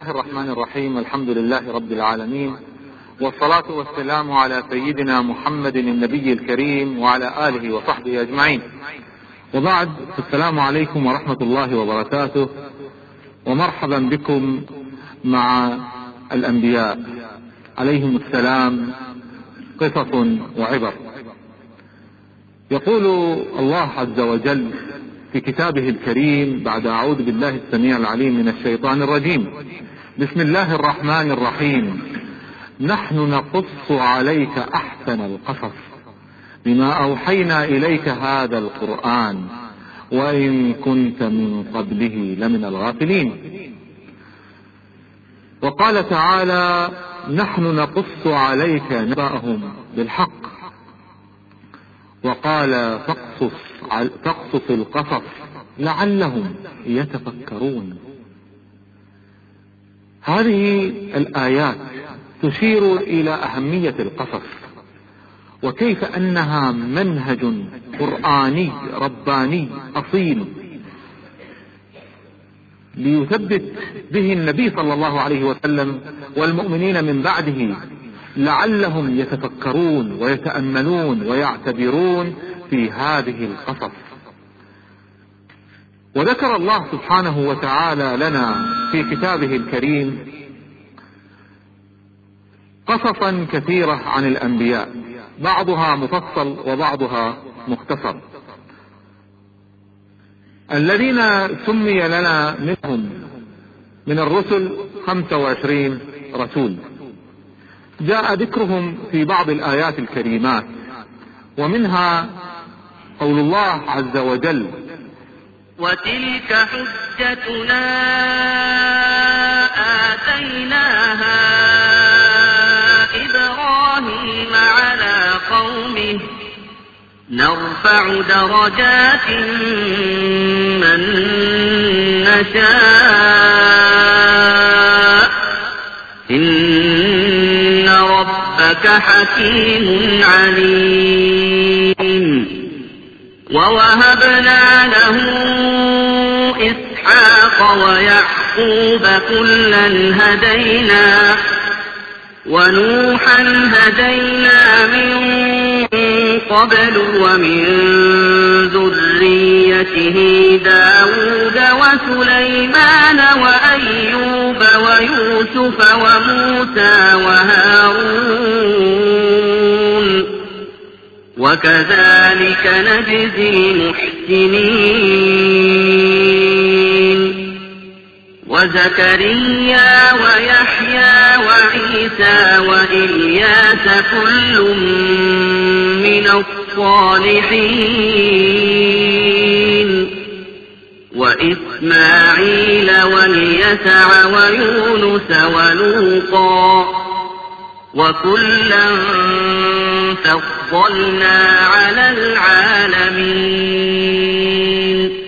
الرحمن الرحيم. الحمد لله رب العالمين، والصلاة والسلام على سيدنا محمد النبي الكريم وعلى آله وصحبه أجمعين، وبعد. السلام عليكم ورحمة الله وبركاته، ومرحبا بكم مع الأنبياء عليهم السلام، قصص وعبر. يقول الله عز وجل في كتابه الكريم بعد أعوذ بالله السميع العليم من الشيطان الرجيم: بسم الله الرحمن الرحيم، نحن نقص عليك أحسن القصص بما أوحينا إليك هذا القرآن وإن كنت من قبله لمن الغافلين. وقال تعالى: نحن نقص عليك نبأهم بالحق. وقال: فاقصص القصص لعلهم يتفكرون. هذه الآيات تشير إلى أهمية القصص، وكيف أنها منهج قرآني رباني أصيل ليثبت به النبي صلى الله عليه وسلم والمؤمنين من بعده، لعلهم يتفكرون ويتأملون ويعتبرون في هذه القصص. وذكر الله سبحانه وتعالى لنا في كتابه الكريم قصصا كثيرة عن الأنبياء، بعضها مفصل وبعضها مختصر. الذين سمي لنا منهم من الرسل 25 رسول، جاء ذكرهم في بعض الآيات الكريمات، ومنها قول الله عز وجل: وتلك حجتنا آتيناها إبراهيم على قومه نرفع درجات من نشاء إن ربك حكيم عليم. ووهبنا له إسحاق ويعقوب كلا هدينا ونوحا هدينا من قبل ومن ذريته داود وسليمان وأيوب ويوسف وموسى وهارون وكذلك نجزي المحسنين. وزكريا ويحيى وعيسى وإلياس كل من الصالحين وإسماعيل واليسع ويونس ولوطا وكلا فضلنا على العالمين.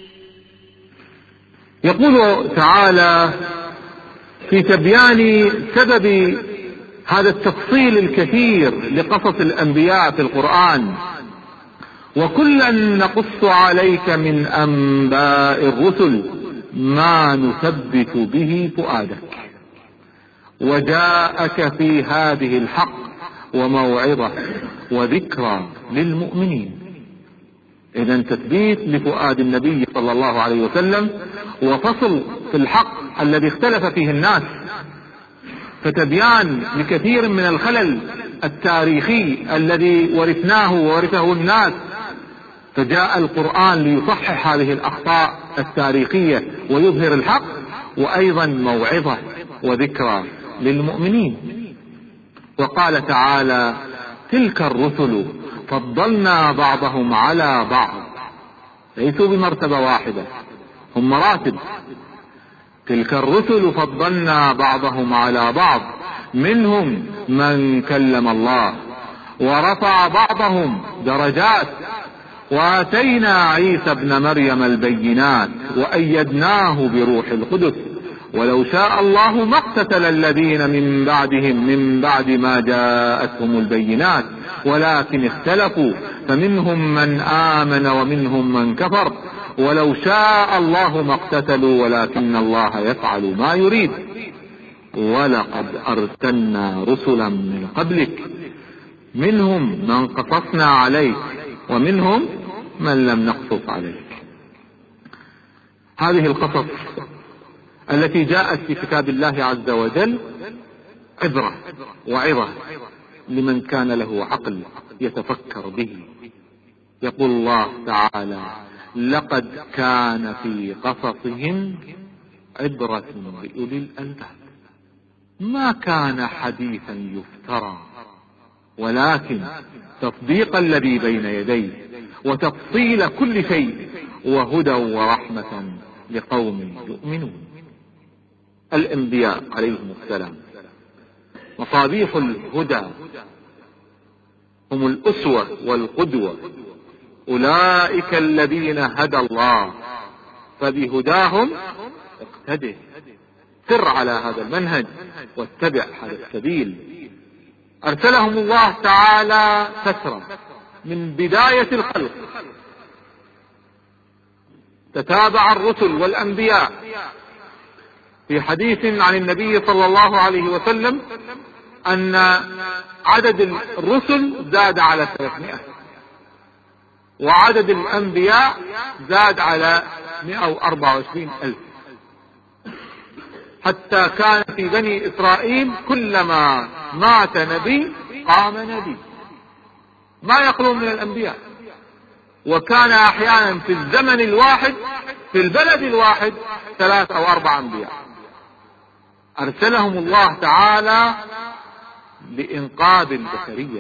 يقول تعالى في تبيان سبب هذا التفصيل الكثير لقصص الأنبياء في القرآن: وكلا نقص عليك من أنباء الرسل ما نثبت به فؤادك وجاءك في هذه الحق وموعظة وذكرى للمؤمنين. إذن تثبيت لفؤاد النبي صلى الله عليه وسلم، وفصل في الحق الذي اختلف فيه الناس، فتبيان لكثير من الخلل التاريخي الذي ورثناه وورثه الناس، فجاء القرآن ليصحح هذه الأخطاء التاريخية ويظهر الحق، وأيضا موعظة وذكرى للمؤمنين. وقال تعالى: تلك الرسل فضلنا بعضهم على بعض، ليسوا بمرتبة واحدة، هم مراتب. تلك الرسل فضلنا بعضهم على بعض، منهم من كلم الله ورفع بعضهم درجات، وآتينا عيسى ابن مريم البينات وأيدناه بروح القدس، ولو شاء الله ما اقتتل الذين من بعدهم من بعد ما جاءتهم البينات ولكن اختلفوا فمنهم من آمن ومنهم من كفر ولو شاء الله ما اقتتلوا ولكن الله يفعل ما يريد ولقد أرسلنا رسلا من قبلك منهم من قصصنا عليك ومنهم من لم نقصص عليك. هذه القصص التي جاءت في كتاب الله عز وجل عبرة وعظة لمن كان له عقل يتفكر به. يقول الله تعالى: لقد كان في قصصهم عبرة لأولي الألباب ما كان حديثا يفترى ولكن تصديق الذي بين يديه وتفصيل كل شيء وهدى ورحمة لقوم يؤمنون. الأنبياء عليهم السلام مصابيح الهدى، هم الأسوة والقدوة. أولئك الذين هدى الله فبهداهم اقتده. سر على هذا المنهج واتبع هذا السبيل. أرسلهم الله تعالى فترة من بداية الخلق، تتابع الرسل والأنبياء. في حديث عن النبي صلى الله عليه وسلم أن عدد الرسل زاد على 300 وعدد الأنبياء زاد على 124,000، حتى كان في بني إسرائيل كلما مات نبي قام نبي، ما يخلون من الأنبياء. وكان أحيانا في الزمن الواحد في البلد الواحد 3 أو 4 أنبياء. أرسلهم الله تعالى لإنقاذ البشرية.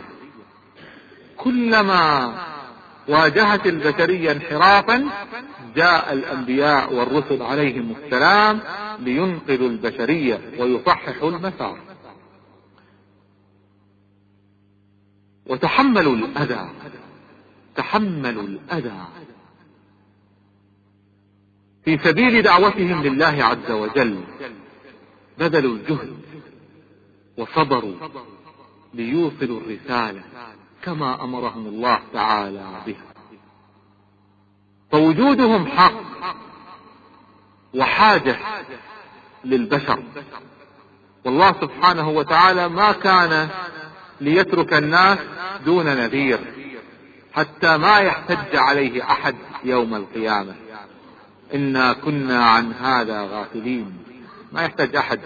كلما واجهت البشرية انحرافا جاء الأنبياء والرسل عليهم السلام لينقذوا البشرية ويصححوا المسار. وتحملوا الأذى، تحملوا الأذى في سبيل دعوتهم لله عز وجل، بذلوا الجهد وصبروا ليوصلوا الرسالة كما أمرهم الله تعالى بها. فوجودهم حق وحاجة للبشر، والله سبحانه وتعالى ما كان ليترك الناس دون نذير حتى ما يحتج عليه أحد يوم القيامة. إنا كنا عن هذا غافلين. ما يحتاج أحد.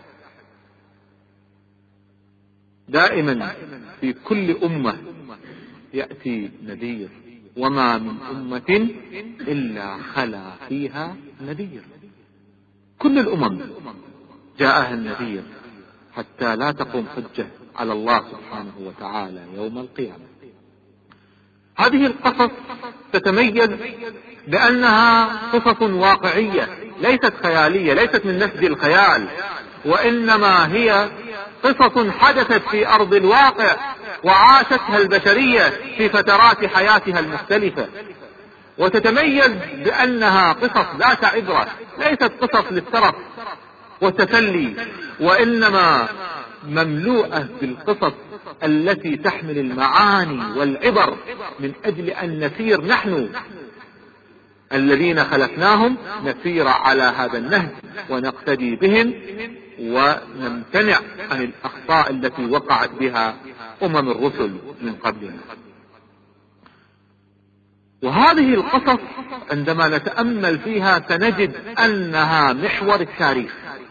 دائما في كل أمة يأتي نذير، وما من أمة إلا خلا فيها نذير. كل الأمم جاءها النذير حتى لا تقوم حجة على الله سبحانه وتعالى يوم القيامة. هذه القصص تتميز بأنها قصص واقعية، ليست خيالية، ليست من نسج الخيال، وإنما هي قصص حدثت في أرض الواقع وعاشتها البشرية في فترات حياتها المختلفة. وتتميز بأنها قصص ذات عبرة، ليست قصص للترف والتسلي، وإنما مملوءة بالقصص التي تحمل المعاني والعبر من أجل أن نسير نحن الذين خلقناهم نسير على هذا النهج ونقتدي بهم ونمتنع عن الأخطاء التي وقعت بها أمم الرسل من قبلنا. وهذه القصص عندما نتأمل فيها سنجد أنها محور التاريخ،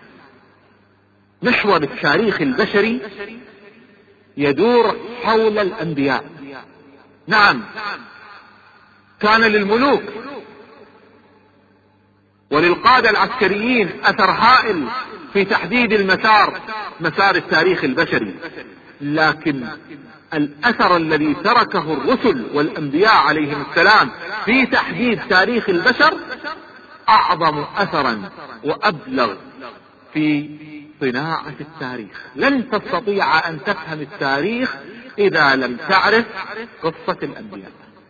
محور التاريخ البشري يدور حول الأنبياء. نعم، كان للملوك وللقادة العسكريين أثر هائل في تحديد مسار التاريخ البشري، لكن الأثر الذي تركه الرسل والأنبياء عليهم السلام في تحديد تاريخ البشر أعظم أثرا وأبلغ في صناعة التاريخ. لن تستطيع أن تفهم التاريخ إذا لم تعرف قصة الأنبياء.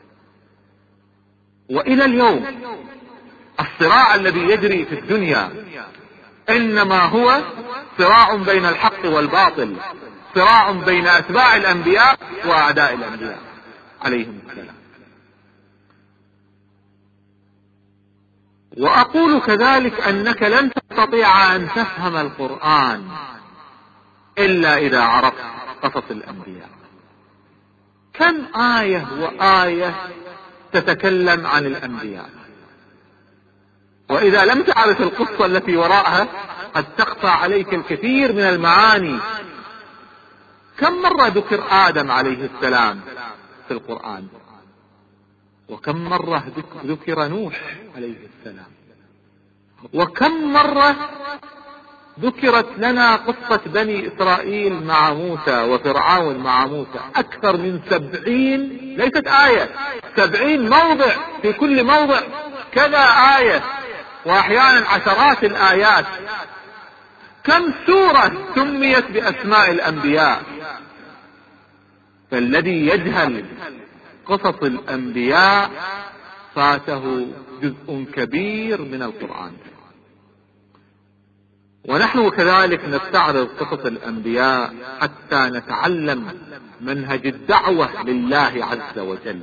وإلى اليوم الصراع الذي يجري في الدنيا إنما هو صراع بين الحق والباطل، صراع بين أتباع الأنبياء وأعداء الأنبياء عليهم السلام. وأقول كذلك أنك لن تستطيع أن تفهم القرآن إلا إذا عرفت قصص الأنبياء. كم آية وآية تتكلم عن الأنبياء، وإذا لم تعرف القصة التي وراءها قد تخفى عليك الكثير من المعاني. كم مرة ذكر آدم عليه السلام في القرآن، وكم مرة ذكر نوح عليه السلام، وكم مرة ذكرت لنا قصة بني إسرائيل مع موسى وفرعون مع موسى. أكثر من 70، ليست آية، 70 موضع، في كل موضع كذا آية، وأحيانا عشرات الآيات. كم سورة سميت بأسماء الأنبياء. فالذي يجهل قصص الأنبياء فاته جزء كبير من القرآن. ونحن كذلك نستعرض قصص الأنبياء حتى نتعلم منهج الدعوة لله عز وجل.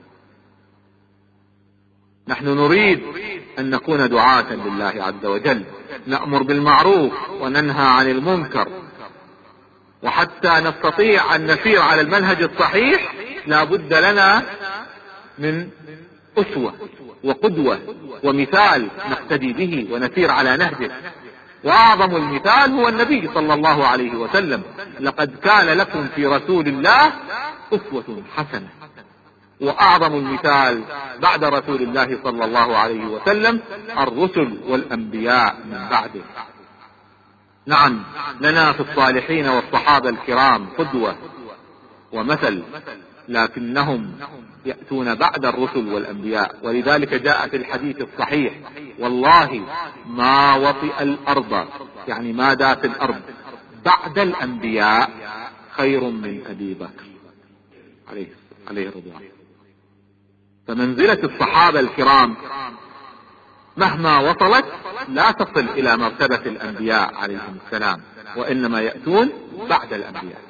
نحن نريد أن نكون دعاة لله عز وجل، نأمر بالمعروف وننهى عن المنكر، وحتى نستطيع أن نسير على المنهج الصحيح لا بد لنا من أسوة وقدوة ومثال نقتدي به ونسير على نهجه. وأعظم المثال هو النبي صلى الله عليه وسلم: لقد كان لكم في رسول الله أسوة حسنة. وأعظم المثال بعد رسول الله صلى الله عليه وسلم الرسل والأنبياء من بعده. نعم، لنا في الصالحين والصحابة الكرام قدوة ومثل، لكنهم يأتون بعد الرسل والأنبياء. ولذلك جاء في الحديث الصحيح: والله ما وطئ الأرض، يعني ما داس الأرض، بعد الأنبياء خير من أبي بكر عليه رضوان. فمنزلة الصحابة الكرام مهما وصلت لا تصل إلى مرتبة الأنبياء عليهم السلام، وإنما يأتون بعد الأنبياء.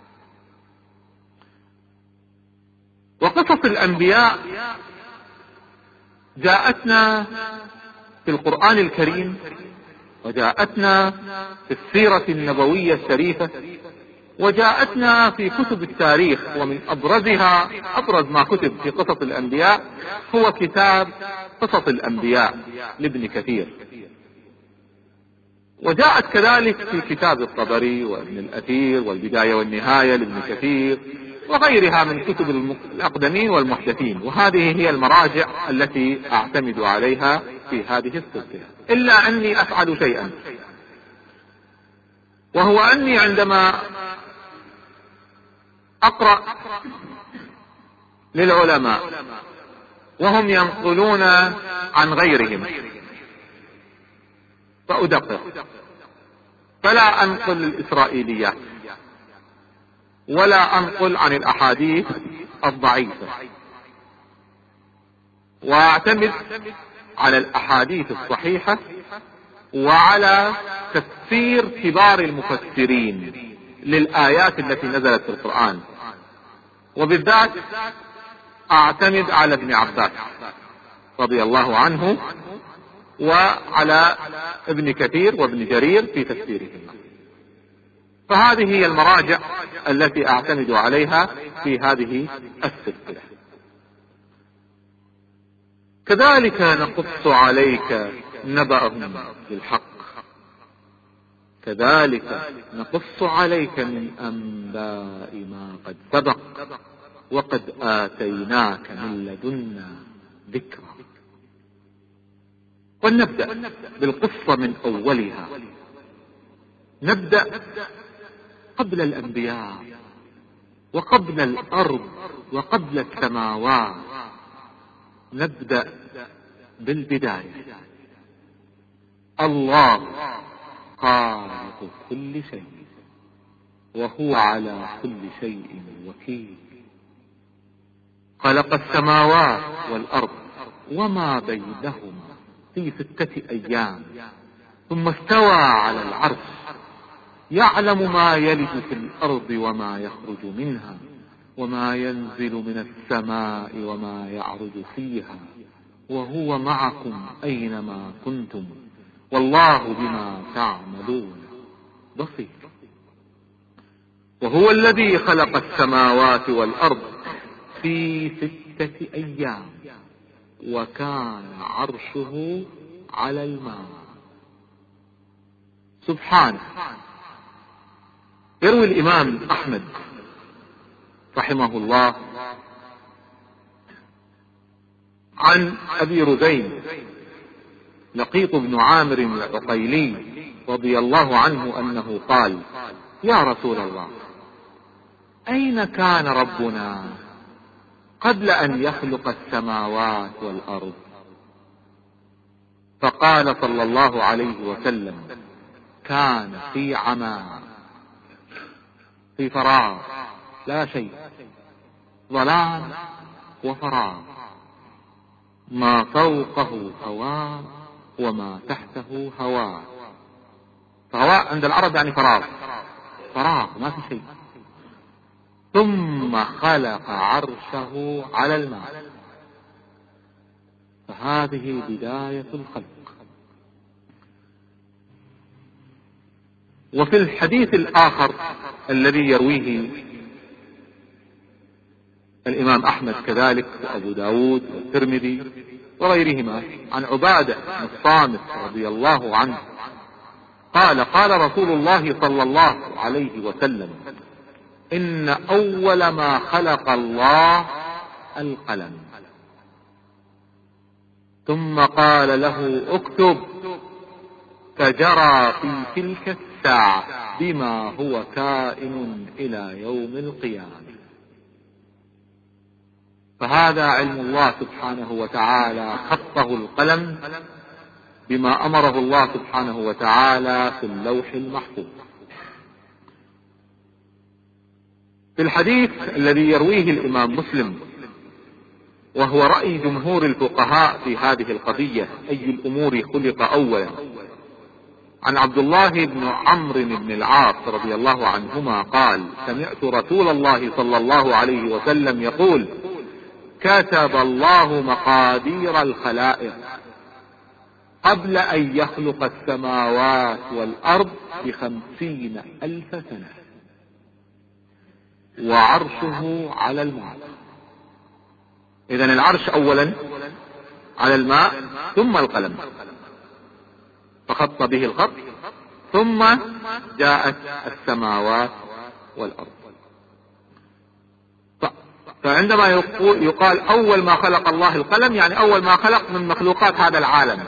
وقصص الأنبياء جاءتنا في القرآن الكريم، وجاءتنا في السيرة النبوية الشريفة، وجاءتنا في كتب التاريخ. ومن أبرز ما كتب في قصص الأنبياء هو كتاب قصص الأنبياء لابن كثير، وجاءت كذلك في كتاب الطبري وابن الأثير والبداية والنهاية لابن كثير وغيرها من كتب الأقدمين والمحدثين. وهذه هي المراجع التي أعتمد عليها في هذه السلسلة. إلا أني أفعل شيئا، وهو أني عندما أقرأ للعلماء وهم ينقلون عن غيرهم فأدقق، فلا أنقل الإسرائيليات ولا أنقل عن الأحاديث الضعيفة، وأعتمد على الأحاديث الصحيحة وعلى تفسير كبار المفسرين للآيات التي نزلت في القرآن. وبالذات أعتمد على ابن عباس رضي الله عنه، وعلى ابن كثير وابن جرير في تفسيرهما. فهذه هي المراجع التي أعتمد عليها في هذه السلسلة. كذلك نقص عليك نبأهم بالحق، كذلك نقص عليك من أنباء ما قد سبق وقد آتيناك من لدنا ذكرا. ولنبدأ بالقصة من أولها. نبدأ قبل الأنبياء وقبل الأرض وقبل السماوات. نبدأ بالبداية. الله خالق كل شيء وهو على كل شيء وكيل. خلق السماوات والأرض وما بينهما في 6 أيام ثم استوى على العرش، يعلم ما يلج في الأرض وما يخرج منها وما ينزل من السماء وما يعرج فيها وهو معكم أينما كنتم والله بما تعملون بصير. وهو الذي خلق السماوات والأرض في 6 أيام وكان عرشه على الماء. سبحانه. يروي الإمام أحمد رحمه الله عن أبي رزين لقيط بن عامر العقيلي رضي الله عنه أنه قال: يا رسول الله، أين كان ربنا قبل أن يخلق السماوات والأرض؟ فقال صلى الله عليه وسلم: كان في عمى، في فراغ، لا شيء، ظلام وفراغ، ما فوقه هواء وما تحته هواء. فهواء عند العرب يعني فراغ، فراغ ما في شيء. ثم خلق عرشه على الماء. فهذه بداية الخلق. وفي الحديث الآخر الذي يرويه الإمام أحمد كذلك وأبو داود والترمذي وغيرهما عن عبادة بن الصامت رضي الله عنه قال: قال رسول الله صلى الله عليه وسلم: إن أول ما خلق الله القلم، ثم قال له: اكتب، فجرى في تلك الساعة بما هو كائن إلى يوم القيامة. فهذا علم الله سبحانه وتعالى، خطه القلم بما أمره الله سبحانه وتعالى في اللوح المحفوظ. في الحديث الذي يرويه الإمام مسلم وهو رأي جمهور الفقهاء في هذه القضية: أي الأمور خلق أولا، عن عبد الله بن عمرو بن العاص رضي الله عنهما قال: سمعت رسول الله صلى الله عليه وسلم يقول: كتب الله مقادير الخلائق قبل أن يخلق السماوات والأرض ب50,000 سنة، وعرشه على الماء. إذن العرش أولا على الماء، ثم القلم، فخط به الخط، ثم جاءت السماوات والأرض. فعندما يقال أول ما خلق الله القلم، يعني أول ما خلق من مخلوقات هذا العالم.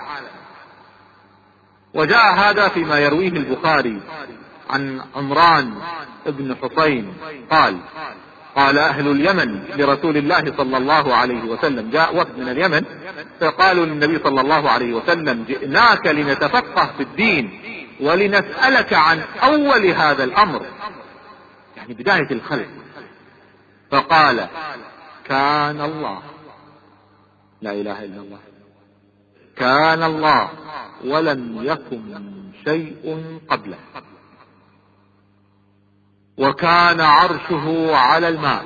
وجاء هذا فيما يرويه البخاري عن عمران بن حسين قال: قال أهل اليمن لرسول الله صلى الله عليه وسلم، جاء وفد من اليمن فقالوا للنبي صلى الله عليه وسلم: جئناك لنتفقه في الدين ولنسألك عن أول هذا الأمر، يعني بداية الخلق. فقال: كان الله، لا إله إلا الله، كان الله ولم يكن شيء قبله، وكان عرشه على الماء،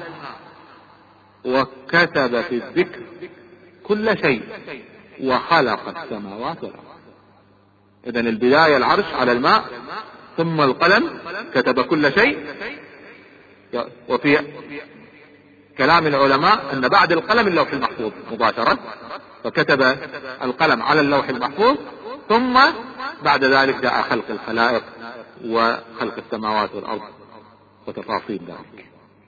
وكتب في الذكر كل شيء، وخلق السماوات والأرض. إذن البداية العرش على الماء، ثم القلم كتب كل شيء. وفي كلام العلماء أن بعد القلم اللوح المحفوظ مباشرة، فكتب القلم على اللوح المحفوظ، ثم بعد ذلك جاء خلق الخلائق وخلق السماوات والأرض وتفاصيل ذلك.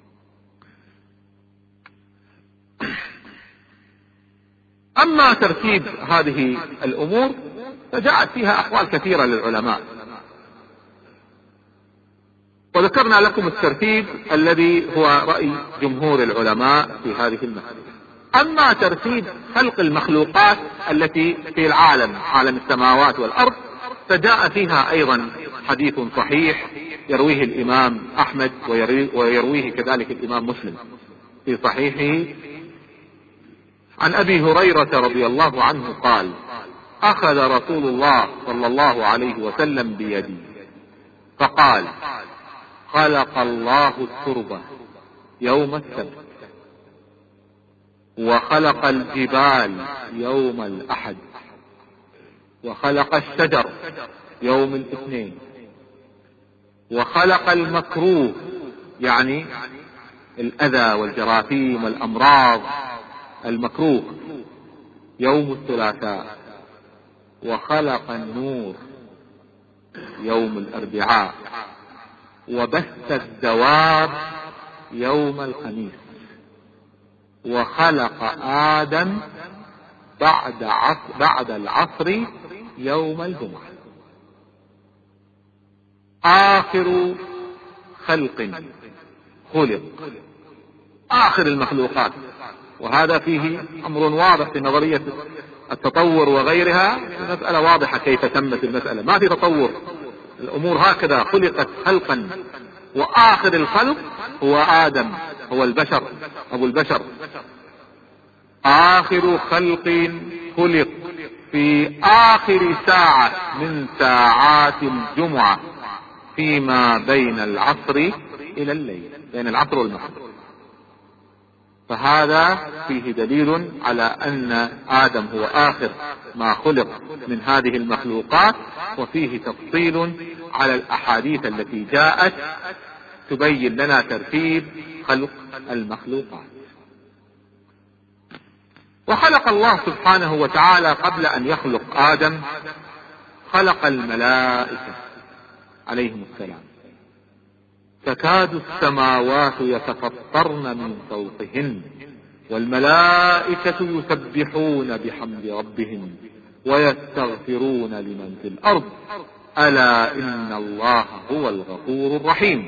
أما ترتيب هذه الأمور فجاءت فيها أقوال كثيرة للعلماء، وذكرنا لكم الترتيب الذي هو رأي جمهور العلماء في هذه المسألة. أما ترتيب خلق المخلوقات التي في العالم، عالم السماوات والأرض، فجاء فيها أيضا حديث صحيح يرويه الإمام أحمد ويرويه كذلك الإمام مسلم في صحيحه عن أبي هريرة رضي الله عنه قال: أخذ رسول الله صلى الله عليه وسلم بيدي فقال: خلق الله التربة يوم السبت، وخلق الجبال يوم الأحد، وخلق الشجر يوم الاثنين، وخلق المكروه يعني الأذى والجراثيم والأمراض المكروه يوم الثلاثاء، وخلق النور يوم الأربعاء، وبث الدواب يوم الخميس، وخلق آدم بعد العصر يوم الجمعة. آخر خلق خلق، آخر المخلوقات. وهذا فيه أمر واضح في نظرية التطور وغيرها، المسألة واضحة كيف تمت المسألة، ما في تطور، الأمور هكذا خلقت خلقا، وآخر الخلق هو آدم، هو البشر، أبو البشر. آخر خلق خلق في آخر ساعة من ساعات الجمعة فيما بين العصر إلى الليل، بين العصر والمغرب. فهذا فيه دليل على أن آدم هو آخر ما خلق من هذه المخلوقات، وفيه تفصيل على الأحاديث التي جاءت تبين لنا ترتيب خلق المخلوقات. وخلق الله سبحانه وتعالى قبل أن يخلق آدم خلق الملائكة عليهم السلام، تكاد السماوات يتفطرن من فوقهن، والملائكة يسبحون بحمد ربهم ويستغفرون لمن في الأرض ألا إن الله هو الغفور الرحيم.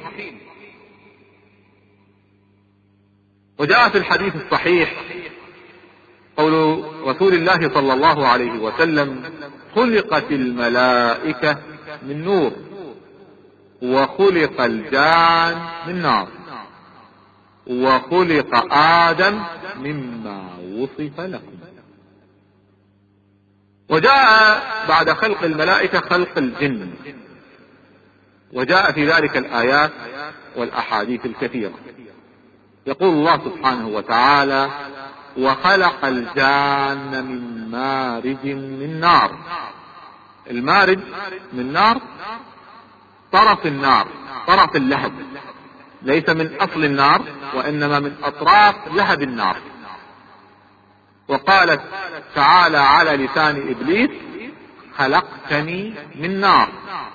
وجاء في الحديث الصحيح قول رسول الله صلى الله عليه وسلم: خلقت الملائكة من نور، وخلق الجان من نار، وخلق آدم مما وصف لكم. وجاء بعد خلق الملائكة خلق الجن، وجاء في ذلك الآيات والأحاديث الكثيرة. يقول الله سبحانه وتعالى: وخلق الجان من مارج من نار. المارج من نار طرف النار، طرف اللهب، ليس من أصل النار وإنما من أطراف لهب النار. وقالت تعالى على لسان إبليس: خلقتني من نار.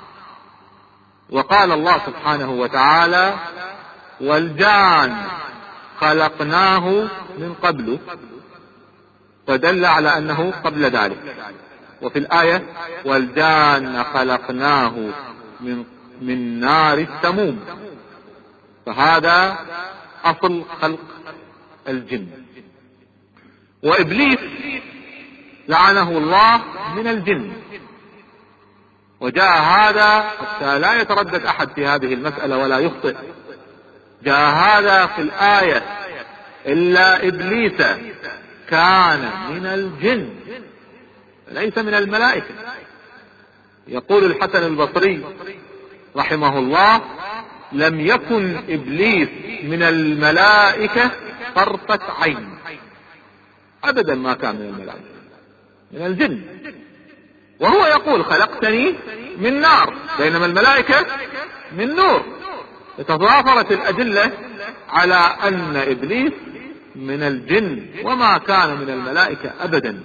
وقال الله سبحانه وتعالى: والجان خلقناه من قبل، فدل على أنه قبل ذلك. وفي الآية: والجان خلقناه من نار السموم. فهذا أصل خلق الجن. وإبليس لعنه الله من الجن. وجاء هذا حتى لا يتردد أحد في هذه المسألة ولا يخطئ، جاء هذا في الآية: إلا إبليس كان من الجن ليس من الملائكة. يقول الحسن البصري رحمه الله: لم يكن إبليس من الملائكة طرفة عين، أبدا ما كان من الملائكة، من الجن. وهو يقول: خلقتني من نار، بينما الملائكة من نور. تضافرت الأدلة على أن إبليس من الجن وما كان من الملائكة أبدا.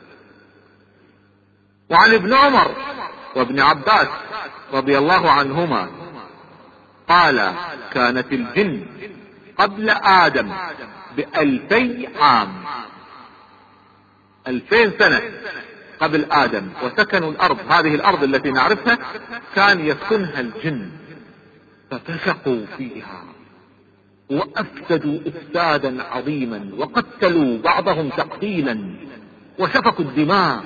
وعن ابن عمر وابن عباس رضي الله عنهما قال: كانت الجن قبل آدم ب2000 عام، 2000 سنة قبل آدم، وسكنوا الأرض، هذه الأرض التي نعرفها كان يسكنها الجن، ففسقوا فيها وأفسدوا إفسادا عظيما، وقتلوا بعضهم تقتيلا وسفكوا الدماء.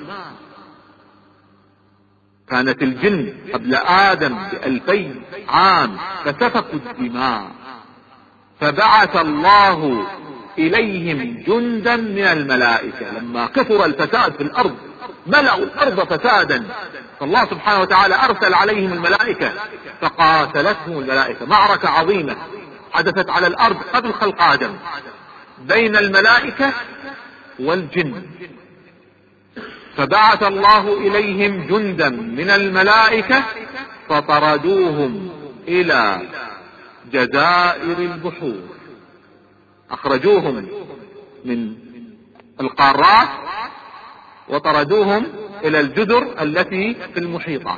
كانت الجن قبل آدم ب2000 عام فسفكوا الدماء، فبعث الله إليهم جندا من الملائكة. لما كثر الفساد في الأرض، ملأوا الأرض فسادا، فالله سبحانه وتعالى أرسل عليهم الملائكة فقاتلتهم الملائكة. معركة عظيمة حدثت على الأرض قبل خلق آدم. بين الملائكة والجن، فبعث الله إليهم جندا من الملائكة فطردوهم إلى جزائر البحور، أخرجوهم من القارات وطردوهم إلى الجزر التي في المحيطات.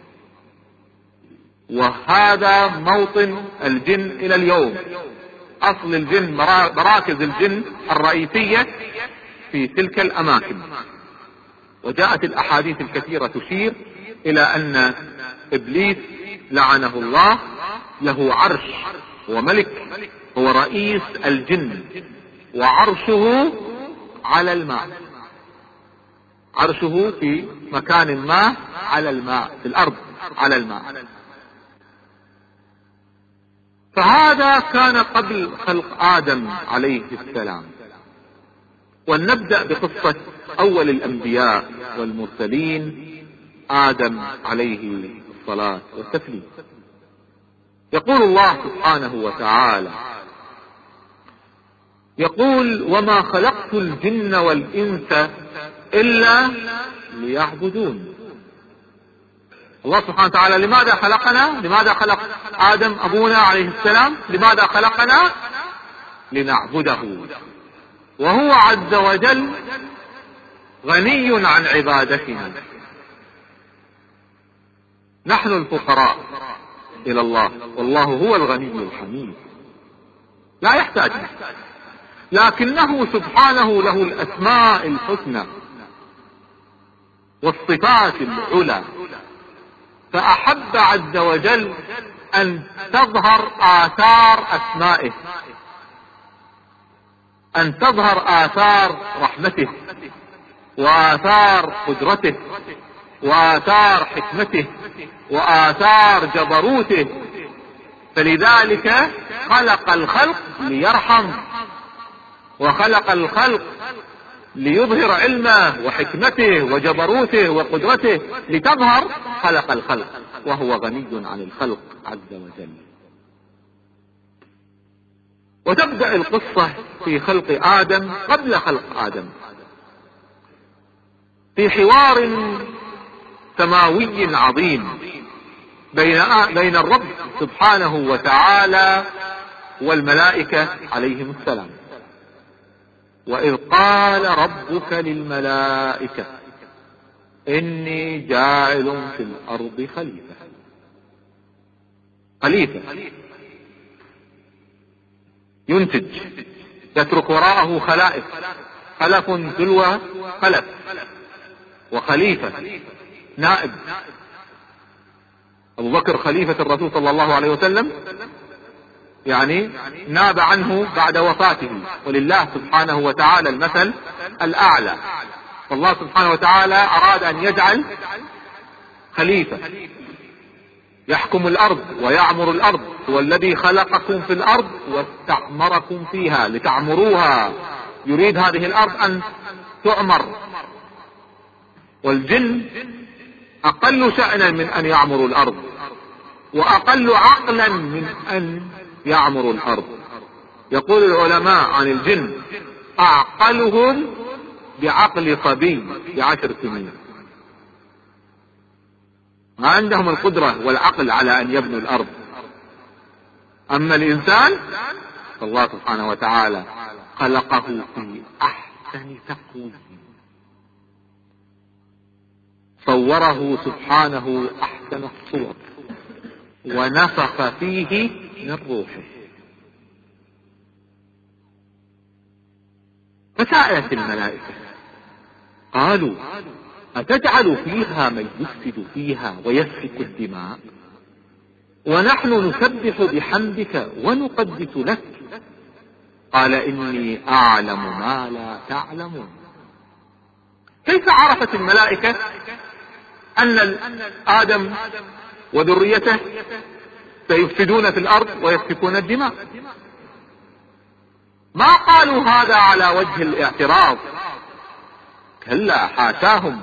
وهذا موطن الجن إلى اليوم. أصل الجن، مراكز الجن الرئيسية في تلك الأماكن. وجاءت الأحاديث الكثيرة تشير إلى أن إبليس لعنه الله له عرش وملك، هو رئيس الجن، وعرشه على الماء، عرشه في مكان ما على الماء، في الأرض على الماء. فهذا كان قبل خلق آدم عليه السلام. ولنبدأ بقصة أول الأنبياء والمرسلين، آدم عليه الصلاة والتسليم. يقول الله سبحانه وتعالى، يقول: وما خلقت الجن والإنس إلا ليعبدون. الله سبحانه وتعالى لماذا خلقنا؟ لماذا خلق آدم أبونا عليه السلام؟ لماذا خلقنا؟ لنعبده، وهو عز وجل غني عن عبادتنا. نحن الفقراء إلى الله، والله هو الغني الحميد، لا يحتاج، لكنه سبحانه له الأسماء الحسنى والصفات العلى، فأحب عز وجل أن تظهر آثار أسمائه، أن تظهر آثار رحمته وآثار قدرته وآثار حكمته وآثار جبروته. فلذلك خلق الخلق ليرحم، وخلق الخلق ليظهر علمه وحكمته وجبروته وقدرته، لتظهر خلق الخلق، وهو غني عن الخلق عز وجل. وتبدأ القصة في خلق آدم قبل خلق آدم، في حوار سماوي عظيم بين الرب سبحانه وتعالى والملائكة عليهم السلام. وإذ قال ربك للملائكة إني جاعل في الأرض خليفة. خليفة ينتج، يترك وراءه خلائف، خلف تلو خلف، وخليفة نائب. أبو بكر خليفة الرسول صلى الله عليه وسلم، يعني ناب عنه بعد وفاته، ولله سبحانه وتعالى المثل الأعلى. فالله سبحانه وتعالى أراد أن يجعل خليفة يحكم الأرض ويعمر الأرض، هو الذي خلقكم في الأرض واستعمركم فيها لتعمروها، يريد هذه الأرض أن تعمر. والجن أقل شأنا من أن يعمروا الأرض، وأقل عقلا من أن يعمروا الأرض. يقول العلماء عن الجن: أعقلهم بعقل صبي ب10 سنين. ما عندهم القدرة والعقل على أن يبنوا الأرض. أما الإنسان فالله سبحانه وتعالى خلقه في أحسن تقويم، صوره سبحانه أحسن الصور، ونفخ فيه من روحه. فسألت الملائكة قالوا: أتجعل فيها من يفسد فيها ويسفك الدماء ونحن نسبح بحمدك ونقدس لك؟ قال: إني أعلم ما لا تعلمون. كيف عرفت الملائكة أن آدم وذريته سيفسدون في الأرض ويسفكون الدماء؟ ما قالوا هذا على وجه الاعتراض، كلا، حاشاهم.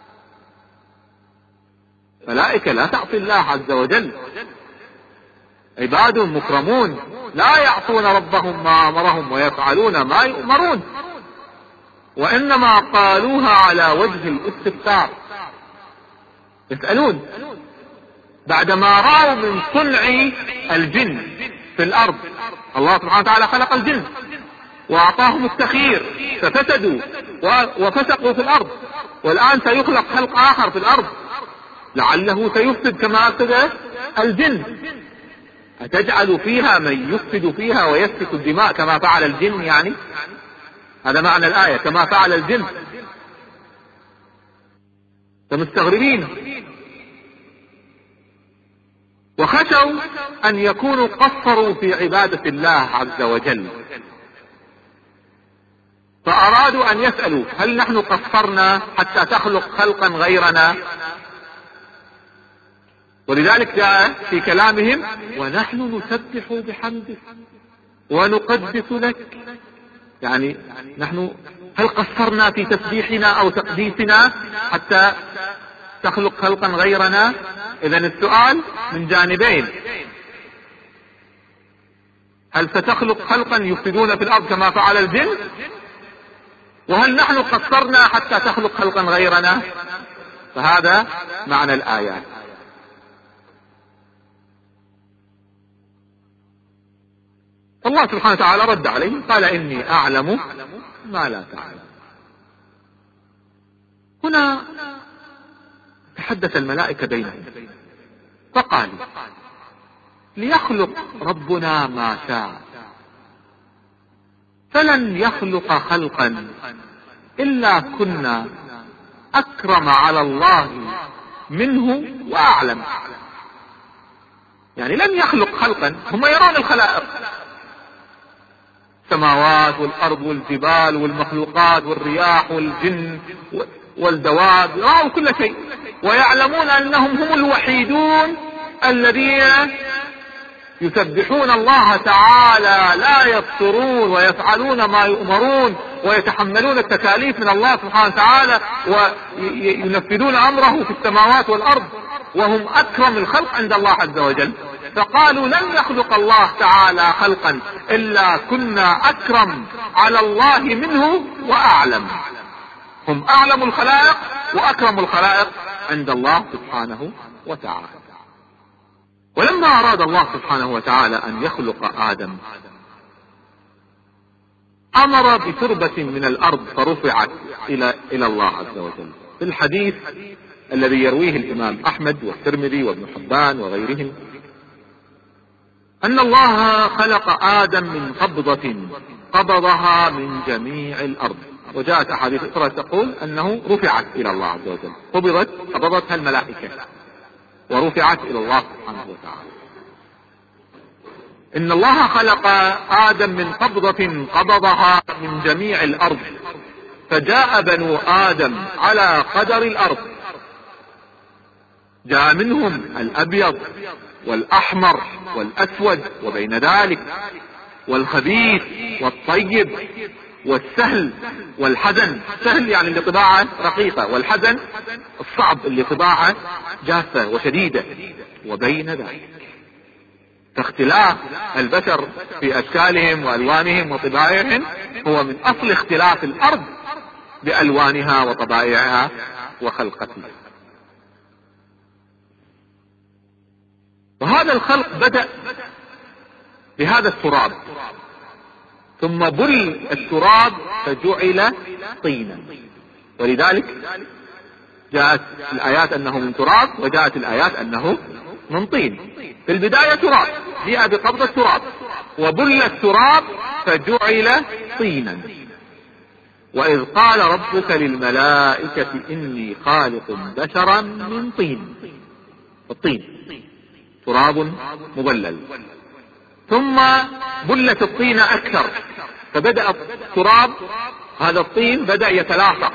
ملائكة لا تعصي الله عز وجل، عباد مكرمون لا يعصون ربهم ما أمرهم ويفعلون ما يؤمرون، وإنما قالوها على وجه الاستفسار، يسألون بعدما رأوا من صنع الجن في الأرض. الله سبحانه وتعالى خلق الجن وأعطاهم التخيير ففسدوا وفسقوا في الأرض، والآن سيخلق خلق آخر في الأرض لعله سيفسد كما أفسد الجن. أتجعل فيها من يفسد فيها ويسفك الدماء كما فعل الجن؟ يعني هذا معنى الآية، كما فعل الجن. فمستغربين وخشوا أن يكونوا قصروا في عبادة الله عز وجل، فأرادوا أن يسألوا هل نحن قصرنا حتى تخلق خلقا غيرنا؟ ولذلك جاء في كلامهم ونحن نسبح بحمدك ونقدس لك. يعني نحن هل قصرنا في تسبيحنا أو تقديسنا حتى تخلق خلقا غيرنا؟ إذن السؤال من جانبين، هل ستخلق خلقا يفسدون في الأرض كما فعل الجن؟ وهل نحن قصرنا حتى تخلق خلقا غيرنا؟ فهذا معنى الآيات. الله سبحانه وتعالى رد عليه قال إني أعلم ما لا تعلم. هنا تحدث الملائكة بينهم فقالوا ليخلق ربنا ما شاء فلن يخلق خلقا إلا كنا أكرم على الله منه وأعلم. يعني لن يخلق خلقا، هم يرون الخلائق، السماوات والأرض والجبال والمخلوقات والرياح والجن والدواب، يرون كل شيء ويعلمون أنهم هم الوحيدون الذين يسبحون الله تعالى لا يفترون ويفعلون ما يؤمرون ويتحملون التكاليف من الله سبحانه وتعالى وينفذون أمره في السماوات والأرض، وهم أكرم الخلق عند الله عز وجل. فقالوا لن يخلق الله تعالى خلقا إلا كنا أكرم على الله منه وأعلم. هم أعلم الخلائق وأكرم الخلائق عند الله سبحانه وتعالى. ولما أراد الله سبحانه وتعالى أن يخلق آدم أمر بتربة من الأرض فرفعت إلى الله عز وجل. في الحديث الذي يرويه الإمام أحمد والترمذي وابن حبان وغيرهم أن الله خلق آدم من قبضة قبضها من جميع الأرض، وجاءت أحاديث أخرى تقول أنه رفعت إلى الله عز وجل، قبضتها الملائكة ورفعت إلى الله سبحانه وتعالى. إن الله خلق آدم من قبضة قبضها من جميع الأرض، فجاء بنو آدم على قدر الأرض، جاء منهم الأبيض والأحمر والأسود وبين ذلك، والخبيث والطيب والسهل والحزن. سهل يعني اللي طباعه رقيقة، والحزن الصعب اللي طباعه جافة وشديدة، وبين ذلك. فاختلاف البشر في أشكالهم وألوانهم وطبائعهم هو من أصل اختلاف الأرض بألوانها وطبائعها وخلقتها. وهذا الخلق بدأ بهذا التراب، ثم بل التراب فجعل طينا، ولذلك جاءت الآيات أنه من تراب، وجاءت الآيات أنه من طين. في البداية تراب، جاء بقبض التراب وبل التراب فجعل طينا. وإذ قال ربك للملائكة إني خالق بشرا من طين. الطين تراب مبلل، ثم بلت الطين أكثر، فبدأ التراب هذا الطين بدأ يتلاصق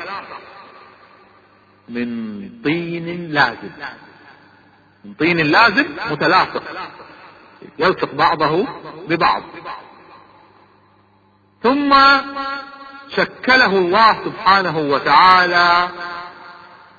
من طين لازب، من طين لازب متلاصق يلصق بعضه ببعض، ثم شكله الله سبحانه وتعالى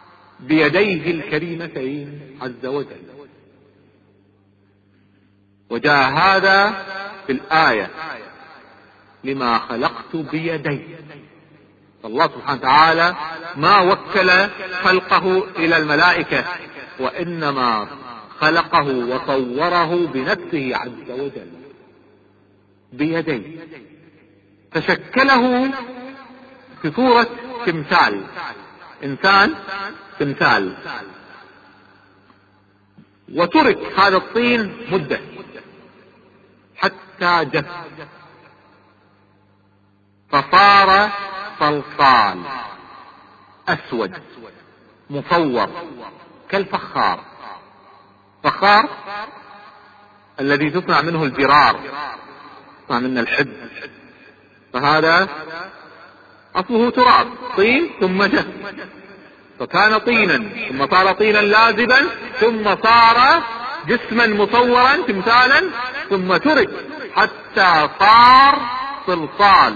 بيديه الكريمتين عز وجل، وجاء هذا في الآية لما خلقت بيدي. الله سبحانه وتعالى ما وكل خلقه إلى الملائكة، وإنما خلقه وصوره بنفسه عز وجل بيديه، فشكله في صورة تمثال، إنسان تمثال، وترك هذا الطين مدة حتى جف فصار صلصال أسود مصور كالفخار. فخار الذي تصنع منه الجرار، تصنع منه الحب، فهذا أصله تراب، طين ثم جف، فكان طينا ثم صار طينا لازبا ثم صار جسما مصورا تمثالا ثم ترك حتى صار صلصال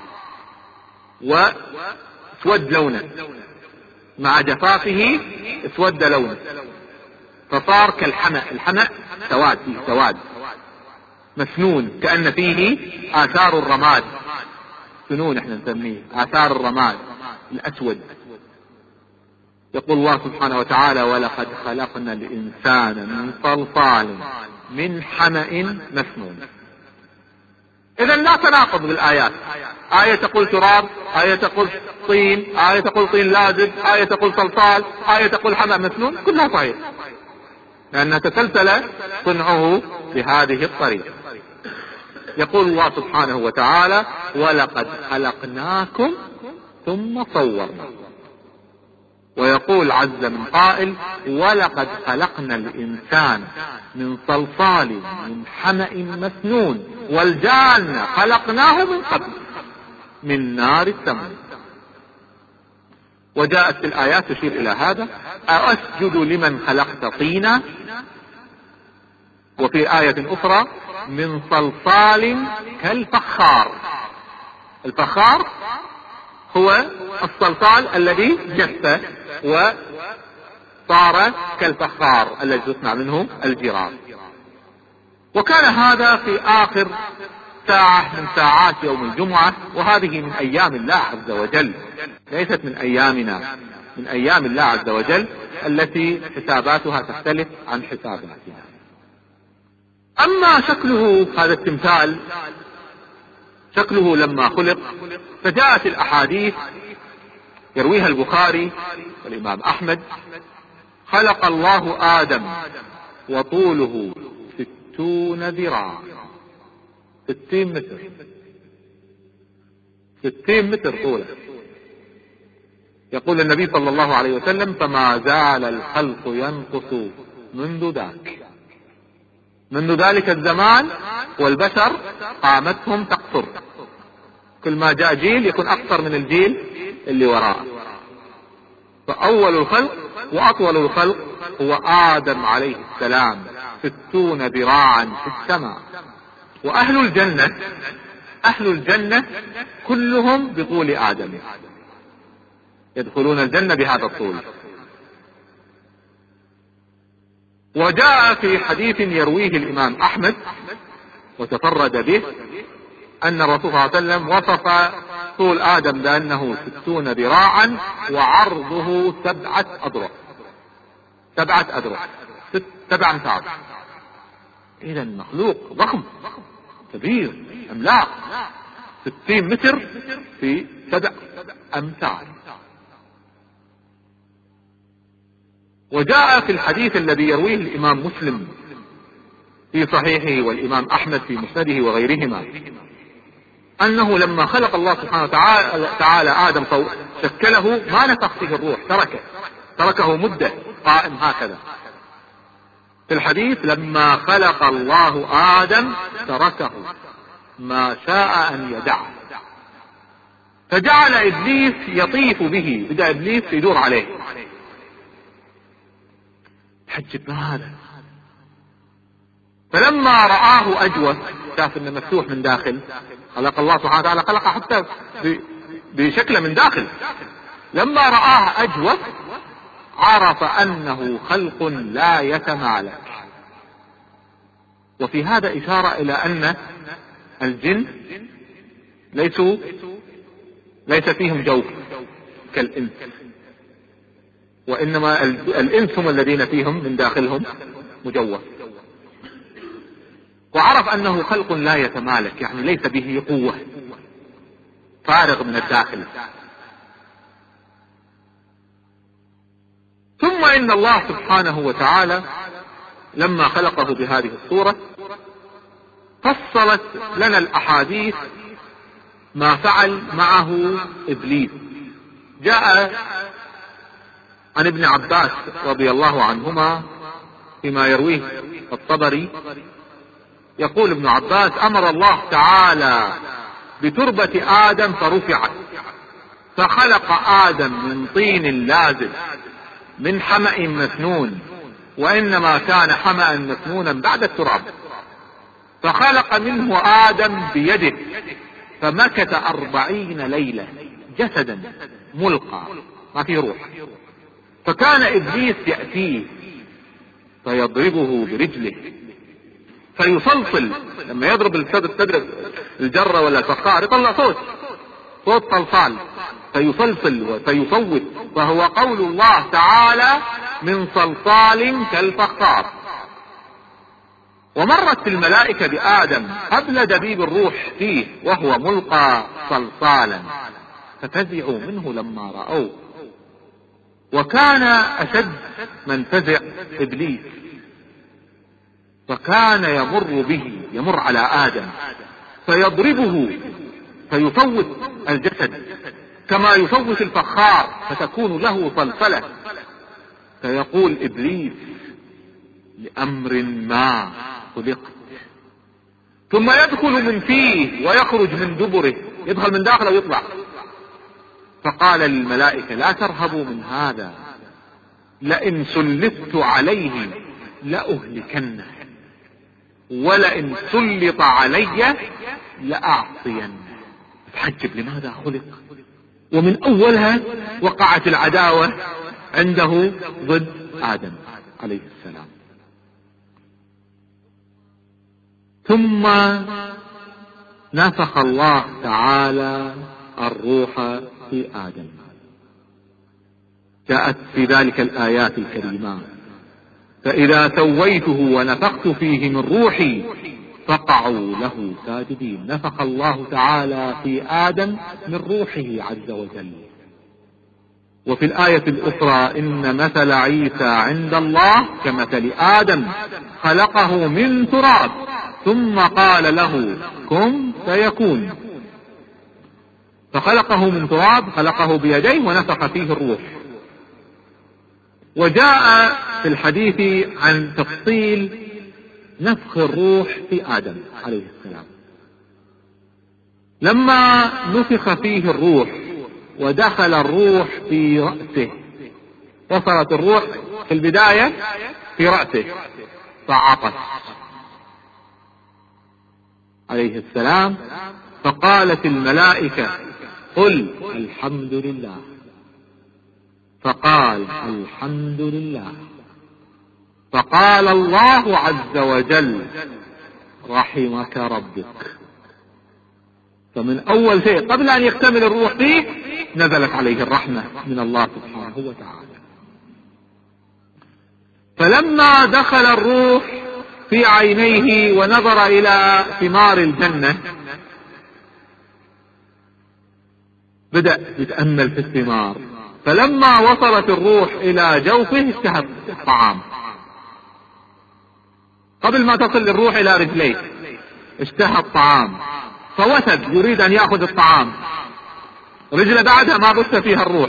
واسود لونه، مع جفافه اسود لونه، فصار كالحمأ. الحمأ سواد، فيه سواد مسنون كأن فيه آثار الرماد، سنون احنا نسميه آثار الرماد الأسود. يقول الله سبحانه وتعالى: ولقد خلقنا الإنسان من صلصال من حمأ مسنون. إذا لا تناقض بالآيات، آية تقول تراب، آية تقول طين، آية تقول طين لازب، آية تقول صلصال، آية تقول حمأ مسنون، كلها صحيح، لأن تسلسل صنعه بهذه الطريقة. يقول الله سبحانه وتعالى: ولقد خلقناكم ثم صورناكم. ويقول عز من قائل: ولقد خلقنا الإنسان من صلصال من حمأ مسنون والجان خلقناه من قبل من نار السموم. وجاءت في الآيات تشير إلى هذا: أأسجد لمن خلقت طينا. وفي آية أخرى: من صلصال كالفخار. الفخار هو الصلصال الذي جف وصار كالفخار الذي تصنع منه الجرار. وكان هذا في آخر ساعة من ساعات يوم الجمعة، وهذه من أيام الله عز وجل، ليست من أيامنا، من أيام الله عز وجل التي حساباتها تختلف عن حساباتنا. أما شكله هذا التمثال، شكله لما خلق، فجاءت الأحاديث يرويها البخاري والإمام أحمد: خلق الله آدم وطوله 60 ذراعا، 60 متر، 60 متر طوله. يقول النبي صلى الله عليه وسلم: فما زال الخلق ينقص منذ ذلك الزمان، والبشر قامتهم تقصر، كل ما جاء جيل يكون أقصر من الجيل اللي وراءه. فأول الخلق وأطول الخلق هو آدم عليه السلام، 60 ذراعا في السماء. وأهل الجنة كلهم بطول آدم، يدخلون الجنة بهذا الطول. وجاء في حديث يرويه الإمام أحمد وتفرد به أن الرسول صلى الله عليه وسلم وصف طول آدم بأنه 60 ذراعا وعرضه 7 أذرع، 7 أمتار. إذا مخلوق ضخم كبير عملاق، 60 متر في 7 أمتار. وجاء في الحديث الذي يرويه الإمام مسلم في صحيحه والإمام أحمد في مسنده وغيرهما أنه لما خلق الله سبحانه وتعالى آدم شكله ما نفخ فيه الروح، تركه مدة قائم هكذا. في الحديث: لما خلق الله آدم تركه ما شاء أن يدعه، فجعل إبليس يطيف به، بدأ إبليس يدور عليه. تحجب هذا، فلما رآه أجوف، شاف انه مفتوح من داخل، خلق الله سبحانه وتعالى خلقه حتى بشكله من داخل، لما رآه أجوف عرف أنه خلق لا يتمالك، وفي هذا إشارة إلى أن الجن ليس فيهم جوف كالإنس، وإنما الإنس هم الذين فيهم من داخلهم مجوف. وعرف أنه خلق لا يتمالك، يعني ليس به قوة، فارغ من الداخل. ثم إن الله سبحانه وتعالى لما خلقه بهذه الصورة فصلت لنا الأحاديث ما فعل معه إبليس. جاء عن ابن عباس رضي الله عنهما فيما يرويه الطبري، يقول ابن عباس: أمر الله تعالى بتربة آدم فرفعت، فخلق آدم من طين لازب من حمأ مسنون، وإنما كان حمأ مسنونا بعد التراب، فخلق منه آدم بيده، فمكث 40 ليلة جسدا ملقى ما فيه روح. فكان إبليس يأتيه فيضربه برجله فيصلصل، لما يضرب الصدر الجرة ولا الفخار يطلع صوت صلصال، فيصلصل وفيصوت، فهو قول الله تعالى: من صلصال كالفخار. ومرت الملائكة بآدم قبل دبيب الروح فيه وهو ملقى صلصالا، ففزعوا منه لما رأوه. وكان أشد من فزع إبليس، فكان يمر على آدم فيضربه فيصوت الجسد كما يصوت الفخار، فتكون له صلصلة. فيقول إبليس: لأمر ما خلقت. ثم يدخل من فيه ويخرج من دبره، يدخل من داخله ويطلع. فقال للملائكة: لا ترهبوا من هذا، لئن سلطت عليه لأهلكنه، ولئن سلط علي لأعصينه. تحجب لماذا خلق، ومن أولها وقعت العداوة عنده ضد آدم عليه السلام. ثم نفخ الله تعالى الروح في آدم. جاءت في ذلك الآيات الكريمات: فإذا سويته ونفخت فيه من روحي فقعوا له ساجدين. نفخ الله تعالى في آدم من روحه عز وجل. وفي الآية الأخرى: إن مثل عيسى عند الله كمثل آدم خلقه من تراب ثم قال له كن فيكون. فخلقه من تراب، خلقه بيديه ونفخ فيه الروح. وجاء في الحديث عن تفصيل نفخ الروح في آدم عليه السلام. لما نفخ فيه الروح ودخل الروح في رأسه، وصلت الروح في البداية في رأسه فعطس عليه السلام، فقالت الملائكة: قل الحمد لله. فقال: الحمد لله. فقال الله عز وجل: رحمك ربك. فمن أول شيء قبل أن يكتمل الروح فيه نزلت عليه الرحمة من الله سبحانه وتعالى. فلما دخل الروح في عينيه ونظر إلى ثمار الجنة بدأ يتأمل في الثمار. فلما وصلت الروح إلى جوفه اشتهى الطعام. قبل ما تصل الروح إلى رجليه اشتهى الطعام، فوثب يريد أن يأخذ الطعام. رجل بعدها ما بث فيها الروح.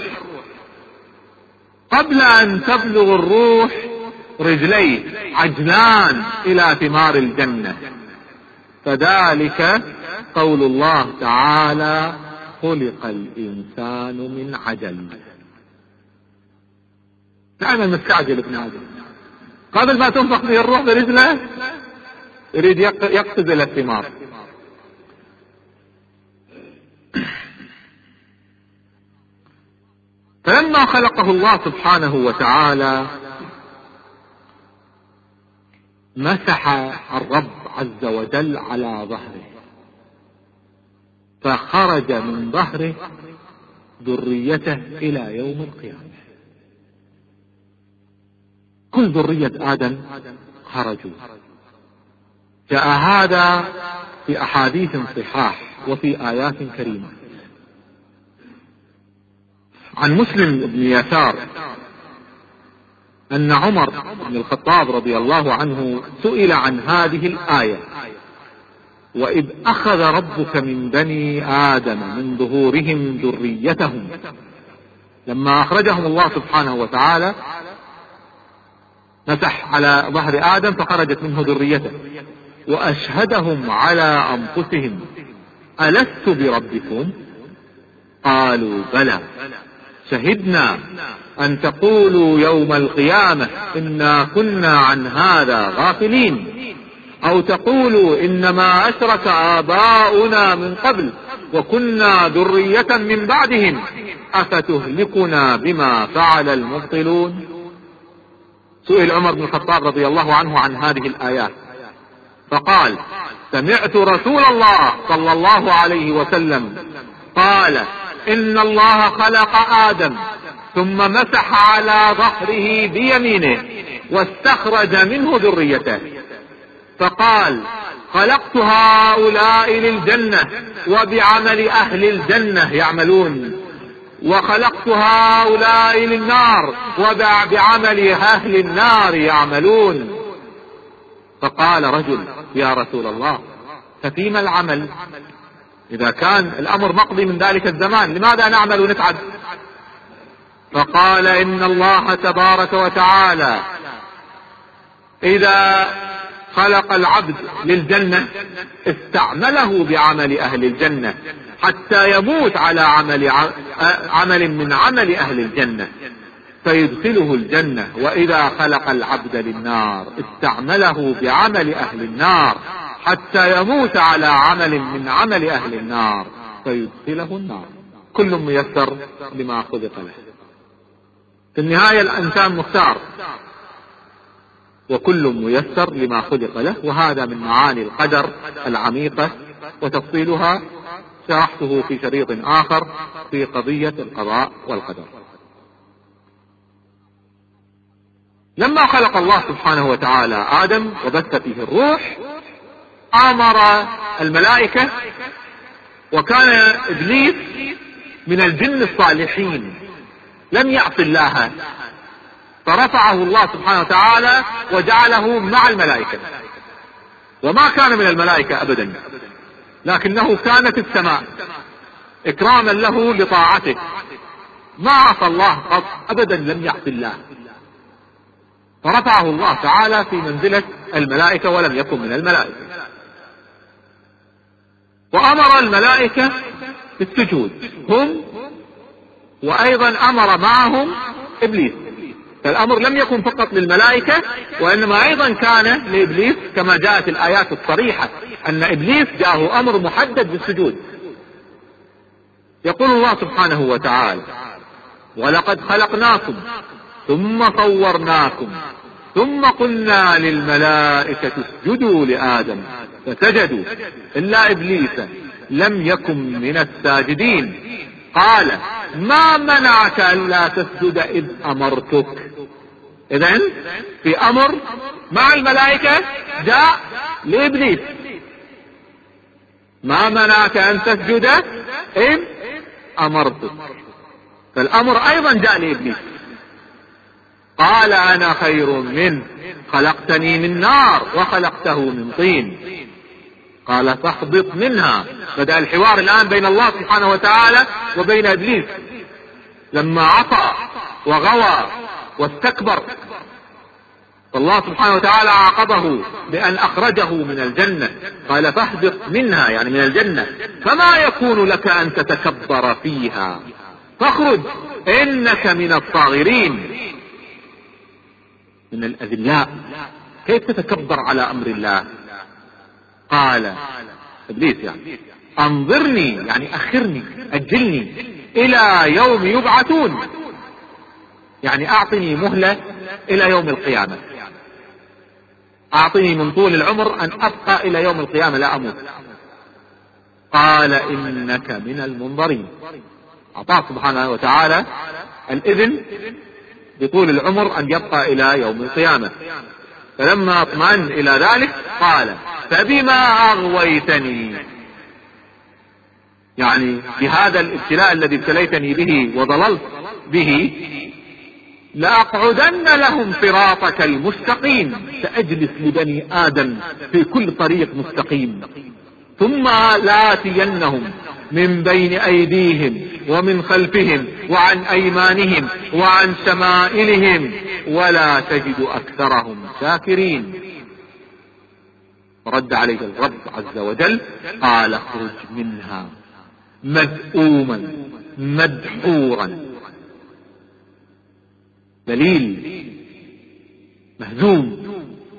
قبل أن تبلغ الروح رجليه عجلان إلى ثمار الجنة. فذلك قول الله تعالى: خلق الإنسان من عجل. دائما مستعجل ابن آدم، قبل ما تنفخ به الروح برجله يريد يقفز إلى الثمار. فلما خلقه الله سبحانه وتعالى مسح الرب عز وجل على ظهره، فخرج من ظهره ذريته إلى يوم القيامة. كل ذرية آدم خرجوا. جاء هذا في أحاديث صحاح وفي آيات كريمة. عن مسلم بن يسار أن عمر بن الخطاب رضي الله عنه سئل عن هذه الآية: وإذ أخذ ربك من بني آدم من ظهورهم ذريتهم، لما أخرجهم الله سبحانه وتعالى مسح على ظهر آدم فخرجت منه ذريته، وأشهدهم على أنفسهم: ألست بربكم؟ قالوا بلى، شهدنا أن تقولوا يوم القيامة إنا كنا عن هذا غافلين، أو تقولوا إنما أشرك آباؤنا من قبل وكنا ذرية من بعدهم أفتهلكنا بما فعل المبطلون. سئل عمر بن الخطاب رضي الله عنه عن هذه الآيات فقال: سمعت رسول الله صلى الله عليه وسلم قال: إن الله خلق آدم ثم مسح على ظهره بيمينه واستخرج منه ذريته، فقال: خلقت هؤلاء للجنة وبعمل أهل الجنة يعملون، وخلقت هؤلاء للنار وبعمل أهل النار يعملون. فقال رجل: يا رسول الله، ففيما العمل؟ إذا كان الأمر مقضي من ذلك الزمان لماذا نعمل ونتعب؟ فقال: إن الله تبارك وتعالى إذا خلق العبد للجنة استعمله بعمل أهل الجنة حتى يموت على عمل من عمل أهل الجنة فيدخله الجنة، وإذا خلق العبد للنار استعمله بعمل أهل النار حتى يموت على عمل من عمل أهل النار فيدخله النار. كل ميسر لما خلق له. في النهاية الإنسان مختار، وكل ميسر لما خلق له. وهذا من معاني القدر العميقة، وتفصيلها شرحته في شريط آخر في قضية القضاء والقدر. لما خلق الله سبحانه وتعالى آدم وبث فيه الروح أمر الملائكة، وكان إبليس من الجن الصالحين لم يعص الله، فرفعه الله سبحانه وتعالى وجعله مع الملائكة، وما كان من الملائكة أبدا، لكنه كان في السماء إكراما له لطاعته، ما عصى الله قط أبدا، لم يعص الله، فرفعه الله تعالى في منزلة الملائكة ولم يكن من الملائكة. وأمر الملائكة بالسجود هم، وأيضا أمر معهم إبليس. فالأمر لم يكن فقط للملائكة، وإنما أيضا كان لإبليس، كما جاءت الآيات الصريحة أن إبليس جاءه أمر محدد بالسجود. يقول الله سبحانه وتعالى: ولقد خلقناكم ثم صورناكم ثم قلنا للملائكة اسجدوا لآدم فسجدوا إلا إبليس لم يكن من الساجدين قال: ما منعك ألا تسجد إذ أمرتك. إذن في أمر مع الملائكة جاء لإبليس: ما منعك أن تسجد إذ أمرتك. فالأمر أيضا جاء لإبليس، قال: أنا خير منه خلقتني من نار وخلقته من طين. قال: فاهبط منها. بدأ الحوار الآن بين الله سبحانه وتعالى وبين إبليس لما عصى وغوى واستكبر، فالله سبحانه وتعالى عاقبه بأن أخرجه من الجنة، قال: فاهبط منها يعني من الجنة، فما يكون لك أن تتكبر فيها فاخرج إنك من الصاغرين، من الأذلاء. كيف تتكبر على أمر الله؟ قال إبليس: يعني أنظرني، يعني أخرني، أجلني إلى يوم يبعثون، يعني أعطني مهلة إلى يوم القيامة. أعطني من طول العمر أن أبقى إلى يوم القيامة لا أموت. قال إنك من المنظرين. أعطاه سبحانه وتعالى الإذن بطول العمر أن يبقى إلى يوم القيامة. فلما اطمأن إلى ذلك قال فبما أغويتني، يعني بهذا الابتلاء الذي ابتليتني به وضللت به لأقعدن لهم صراطك المستقيم. سأجلس لبني آدم في كل طريق مستقيم، ثم لآتينهم من بين أيديهم ومن خلفهم وعن أيمانهم وعن شمائلهم ولا تجد أكثرهم شاكرين. ورد عليه الرب عز وجل قال اخرج منها مذءوما مدحورا. دليل مهزوم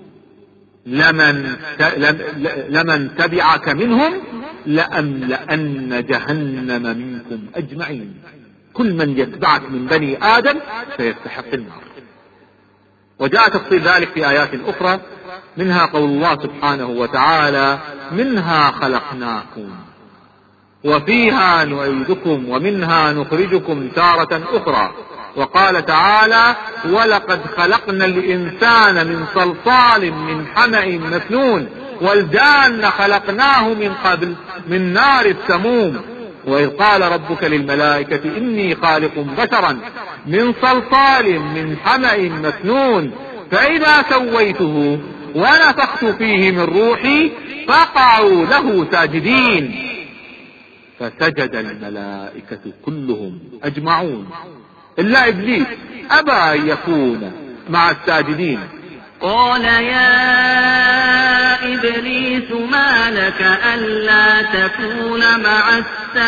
لمن تبعك منهم لأملأن جهنم منكم أجمعين. كل من يتبعك من بني آدم سيستحق النار. وجاء تفصيل ذلك في آيات أخرى، منها قول الله سبحانه وتعالى منها خلقناكم وفيها نعيدكم ومنها نخرجكم تارة أخرى. وقال تعالى ولقد خلقنا الإنسان من صلصال من حمأ مسنون والجان خلقناه من قبل من نار السموم. وإذ قال ربك للملائكة إني خالق بشرا من صلصال من حمأ مسنون فإذا سويته ونفخت فيه من روحي فقعوا له ساجدين فسجد الملائكة كلهم أجمعون إلا إبليس أبى أن يكون مع الساجدين. قال يا إبليس ما لك ألا تكون مع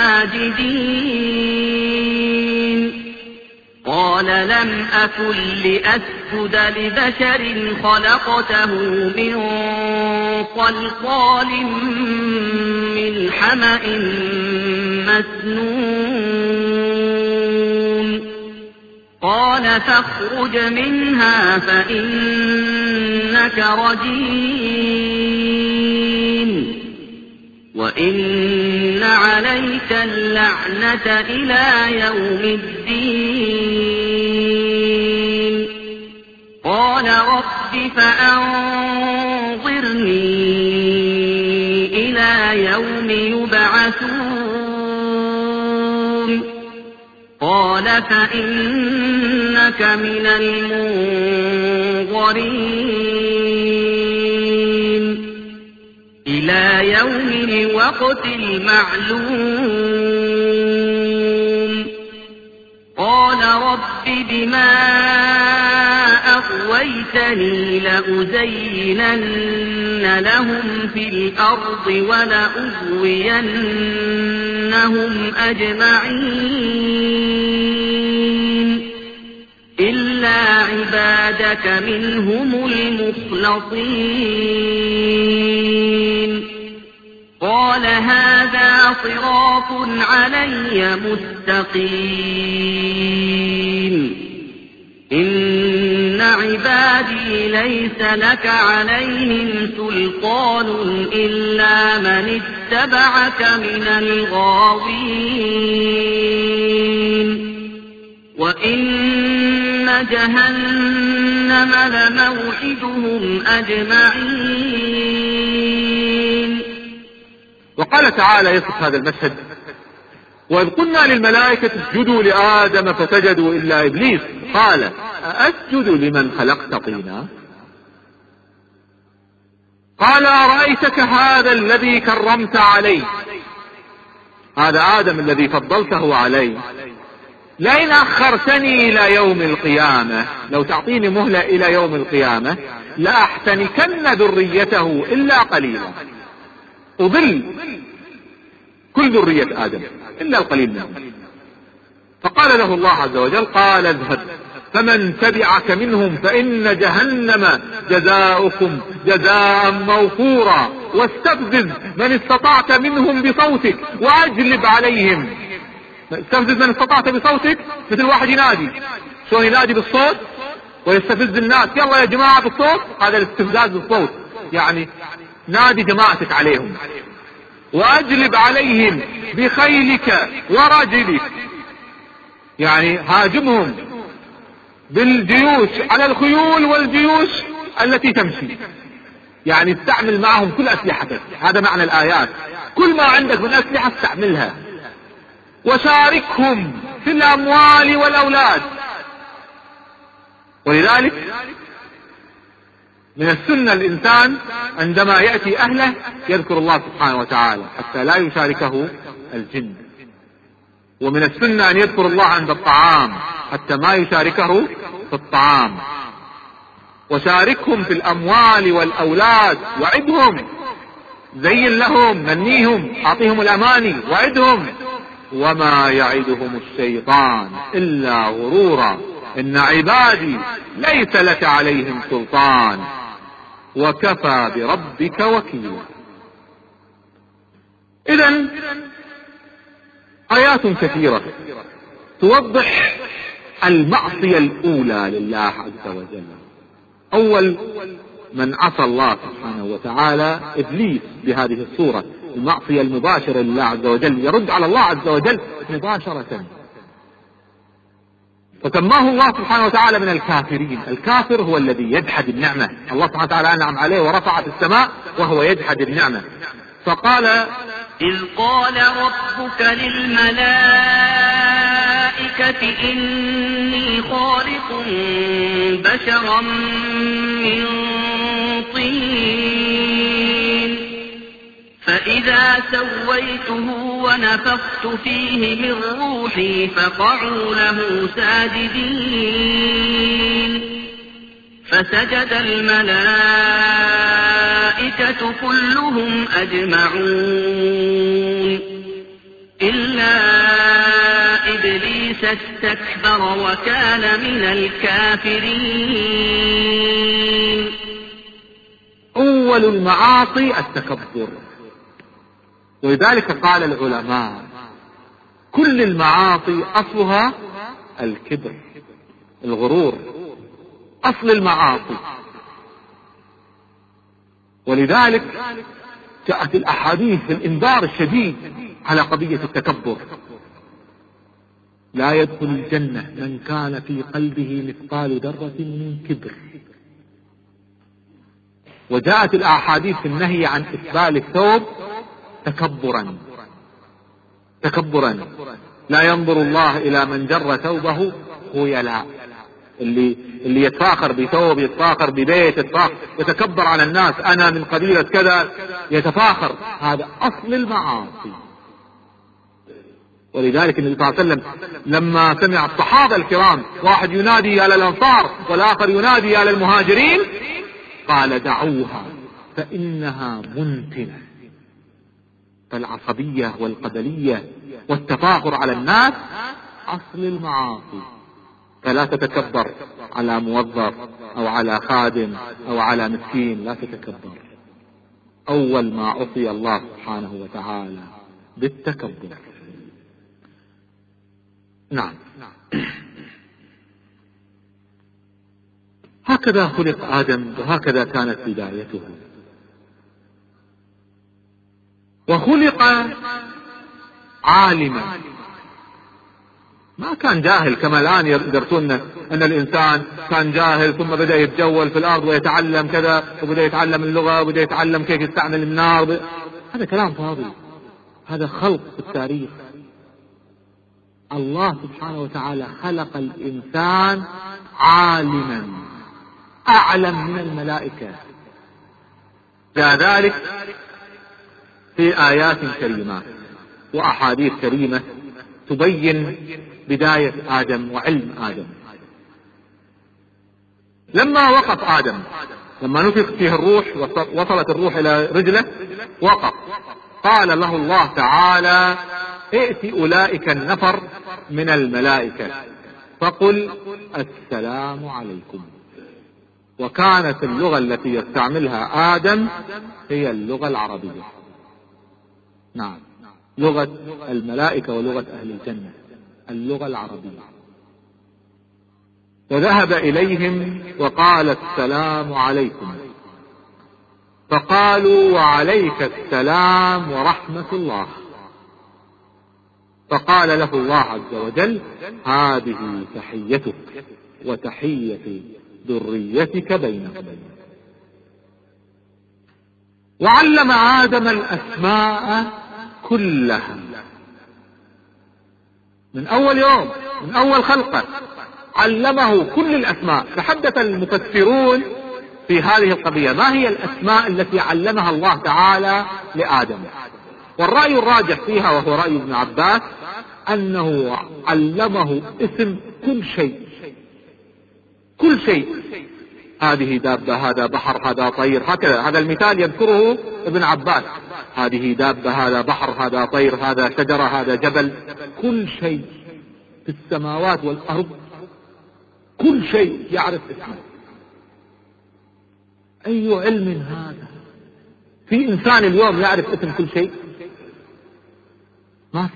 الساجدين؟ قال لم أكن لأسجد لبشر خلقته من صلصال من حمأ مسنون. قال فاخرج منها فإنك رجيم وإن عليك اللعنة إلى يوم الدين. قال رب فأنظرني إلى يوم يبعثون. قال فإنك من المنظرين إلى يوم الوقت المعلوم. قال رب بما أغويتني لأزينن لهم في الأرض ولأغوينهم أجمعين إلا عبادك منهم المخلصين. قال هذا صراط علي مستقيم. إن عبادي ليس لك عليهم سلطان إلا من اتبعك من الغاوين. وإن جهنم لموعدهم أجمعين. وقال تعالى يصف هذا المشهد وإذ قلنا للملائكة اسجدوا لآدم فسجدوا إلا إبليس قال أأسجد لمن خلقت طينا؟ قال أرأيتك هذا الذي كرمت عليه، هذا آدم الذي فضلته عليه، لئن أخرتني إلى يوم القيامة، لو تعطيني مهلة إلى يوم القيامة لأحتنكن ذريته إلا قليلا. أضل كل ذرية آدم إلا القليل منهم. فقال له الله عز وجل قال اذهب فمن تبعك منهم فإن جهنم جزاؤكم جزاء موفورا واستفزز من استطعت منهم بصوتك وأجلب عليهم. استفزز من استطعت بصوتك، مثل واحد ينادي، شلون ينادي بالصوت ويستفز الناس، يلا يا جماعة بالصوت، هذا الاستفزاز بالصوت، يعني نادي جماعتك عليهم واجلب عليهم بخيلك ورجلك، يعني هاجمهم بالجيوش على الخيول والجيوش التي تمشي، يعني استعمل معهم كل أسلحتك. هذا معنى الآيات، كل ما عندك من أسلحة استعملها. وشاركهم في الأموال والأولاد. ولذلك من السنة الإنسان عندما يأتي أهله يذكر الله سبحانه وتعالى حتى لا يشاركه الجن. ومن السنة أن يذكر الله عند الطعام حتى ما يشاركه في الطعام. وشاركهم في الأموال والأولاد، وعدهم، زين لهم، منيهم، أعطيهم الأماني، وعدهم. وما يعدهم الشيطان إلا غرورا إن عبادي ليس لك عليهم سلطان وكفى بربك وكيلا. إذن آيات كثيرة توضح المعصية الأولى لله عز وجل. أول من عصى الله سبحانه وتعالى إبليس بهذه الصورة، المعصية المباشرة لله عز وجل، يرد على الله عز وجل مباشرة، فسماه الله سبحانه وتعالى من الكافرين. الكافر هو الذي يجحد النعمة، الله سبحانه وتعالى أنعم عليه ورفع في السماء وهو يجحد النعمة. فقال: إذ قال ربك للملائكة إني خالق بشرا من طين فإذا سويته ونفخت فيه من روحي فقعوا له ساجدين فسجد الملائكة كلهم أجمعون إلا إبليس استكبر وكان من الكافرين. أول المعاصي التكبر، ولذلك قال العلماء كل المعاصي أصلها الكبر، الغرور، أصل المعاصي. ولذلك جاءت الأحاديث في الإنذار الشديد على قضية التكبر: لا يدخل الجنة من كان في قلبه مثقال ذرة من كبر. وجاءت الأحاديث في النهي عن إسبال الثوب تكبرا. لا ينظر الله إلى من جر ثوبه خيلاء، اللي يتفاخر بثوب، يتفاخر ببيت، يتكبر على الناس، أنا من قبيلة كذا، يتفاخر. هذا أصل المعاصي. ولذلك النبي صلى الله عليه وسلم لما سمع الصحابة الكرام واحد ينادي على الأنصار والآخر ينادي على المهاجرين قال: دعوها فإنها منتنة. فالعصبية والقبلية والتفاخر على الناس أصل المعاصي. فلا تتكبر على موظف أو على خادم أو على مسكين، لا تتكبر. أول ما عصي الله سبحانه وتعالى بالتكبر. نعم. هكذا خلق آدم وهكذا كانت بدايته. وخلق عالما، ما كان جاهل كما الآن يدرسون أن الإنسان كان جاهل ثم بدأ يتجول في الأرض ويتعلم كذا وبدأ يتعلم اللغة وبدأ يتعلم كيف يستعمل النار. هذا كلام فاضي، هذا خلق في التاريخ. الله سبحانه وتعالى خلق الإنسان عالما أعلم من الملائكة. ذلك في آيات كريمة وأحاديث كريمة تبين بداية آدم وعلم آدم. لما وقف آدم، لما نفخ فيه الروح وصلت الروح إلى رجله وقف، قال له الله تعالى: ائت أولئك النفر من الملائكة فقل السلام عليكم. وكانت اللغة التي يستعملها آدم هي اللغة العربية. نعم، لغة الملائكة ولغة أهل الجنة اللغة العربية. وذهب إليهم وقال السلام عليكم، فقالوا وعليك السلام ورحمة الله. فقال له الله عز وجل هذه تحيتك وتحية ذريتك بينهم. وعلم آدم الأسماء كلها من أول يوم، من أول خلقه علمه كل الأسماء. تحدث المفسرون في هذه القضية، ما هي الأسماء التي علمها الله تعالى لآدم؟ والرأي الراجح فيها وهو رأي ابن عباس أنه علمه اسم كل شيء، كل شيء، هذه دابة، هذا بحر، هذا طير، هكذا. هذا المثال يذكره ابن عباس، هذه دابة، هذا بحر، هذا طير، هذا شجرة، هذا جبل، كل شيء في السماوات والأرض، كل شيء يعرف اسمه. أي علم هذا؟ في إنسان اليوم يعرف اسم كل شيء؟ ما في.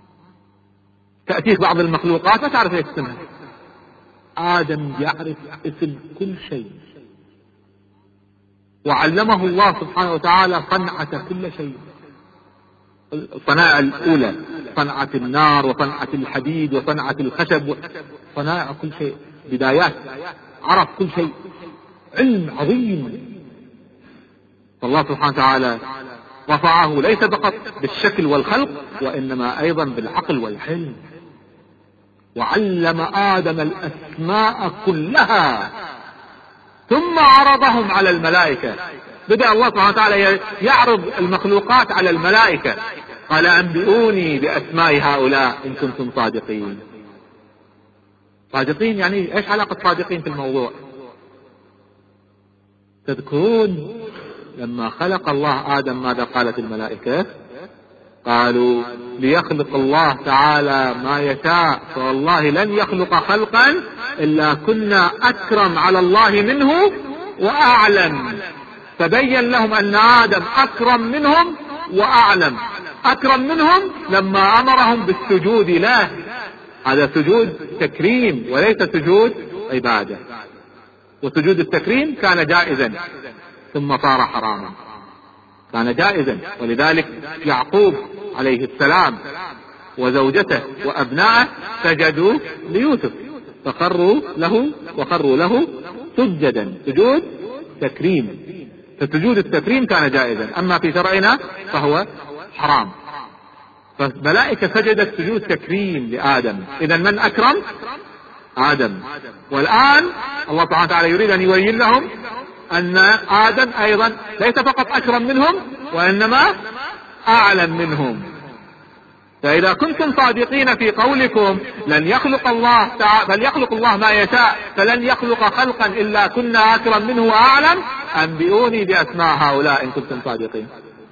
تأتيك بعض المخلوقات ما تعرف اسمها، آدم يعرف اسم كل شيء. وعلمه الله سبحانه وتعالى صنعة كل شيء، الصنائع الأولى، صنعة النار وصنعة الحديد وصنعة الخشب، صنائع كل شيء، بدايات، عرف كل شيء، علم عظيم. فالله سبحانه وتعالى رفعه ليس فقط بالشكل والخلق، وإنما أيضا بالعقل والحلم. وعلم آدم الأسماء كلها ثم عرضهم على الملائكة. بدأ الله سبحانه وتعالى يعرض المخلوقات على الملائكة، قال أنبئوني بأسماء هؤلاء إن كنتم صادقين. صادقين يعني إيش علاقة صادقين في الموضوع؟ تذكرون لما خلق الله آدم ماذا قالت الملائكة؟ قالوا ليخلق الله تعالى ما يشاء، فوالله لن يخلق خلقا إلا كنا أكرم على الله منه وأعلم. فبين لهم أن آدم أكرم منهم وأعلم. أكرم منهم لما أمرهم بالسجود له، هذا سجود تكريم وليس سجود عبادة. وسجود التكريم كان جائزا ثم صار حراما، كان جائزا. ولذلك يعقوب عليه السلام وزوجته وأبنائه سجدوا ليوسف فخروا له سجدا، سجود تكريم. فسجود التكريم كان جائزا، أما في شرعنا فهو حرام. فالملائكة سجدت سجود تكريم لآدم. إذا من أكرم؟ آدم. والآن الله سبحانه وتعالى يريد أن يبين لهم أن آدم أيضا ليس فقط أكرم منهم وإنما أعلم منهم. فإذا كنتم صادقين في قولكم لن يخلق الله فليخلق الله ما يشاء فلن يخلق خلقا إلا كنا أكرم منه وأعلم، أنبئوني بأسماء هؤلاء إن كنتم صادقين.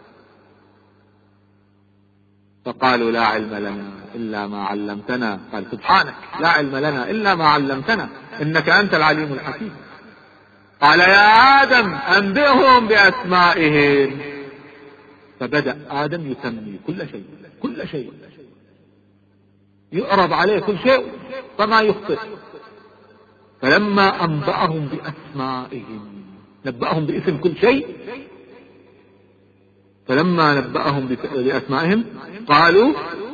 فقالوا لا علم لنا إلا ما علمتنا. قال سبحانك لا علم لنا إلا ما علمتنا إنك أنت العليم الحكيم. قال يا آدم أنبئهم بأسمائهم. فبدأ آدم يسمي كل شيء يعرض عليه كل شيء فما يخطئ. فلما أنبأهم بأسمائهم، نبأهم باسم كل شيء، فلما نبأهم بأسمائهم قالوا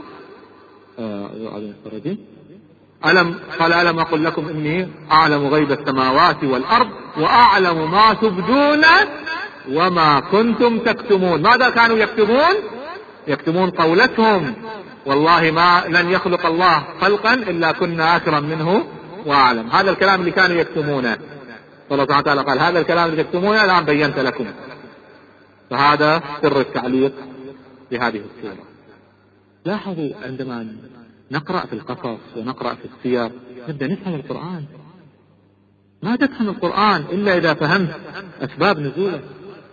ألم أقل لكم إني أعلم غيب السماوات والأرض وأعلم ما تبدون وما كنتم تكتمون. ماذا كانوا يكتمون؟ يكتمون قولتهم والله ما لن يخلق الله خلقا إلا كنا أكرم منه وأعلم. هذا الكلام اللي كانوا يكتمونه. فالله سبحانه وتعالى قال هذا الكلام اللي تكتمونه الآن بينت لكم. فهذا سر التعليق بهذه السورة. لاحظوا عندما نقرأ في القصص ونقرأ في السير نبدأ نفهم القرآن. ما تفهم القرآن إلا إذا فهمت أسباب نزوله،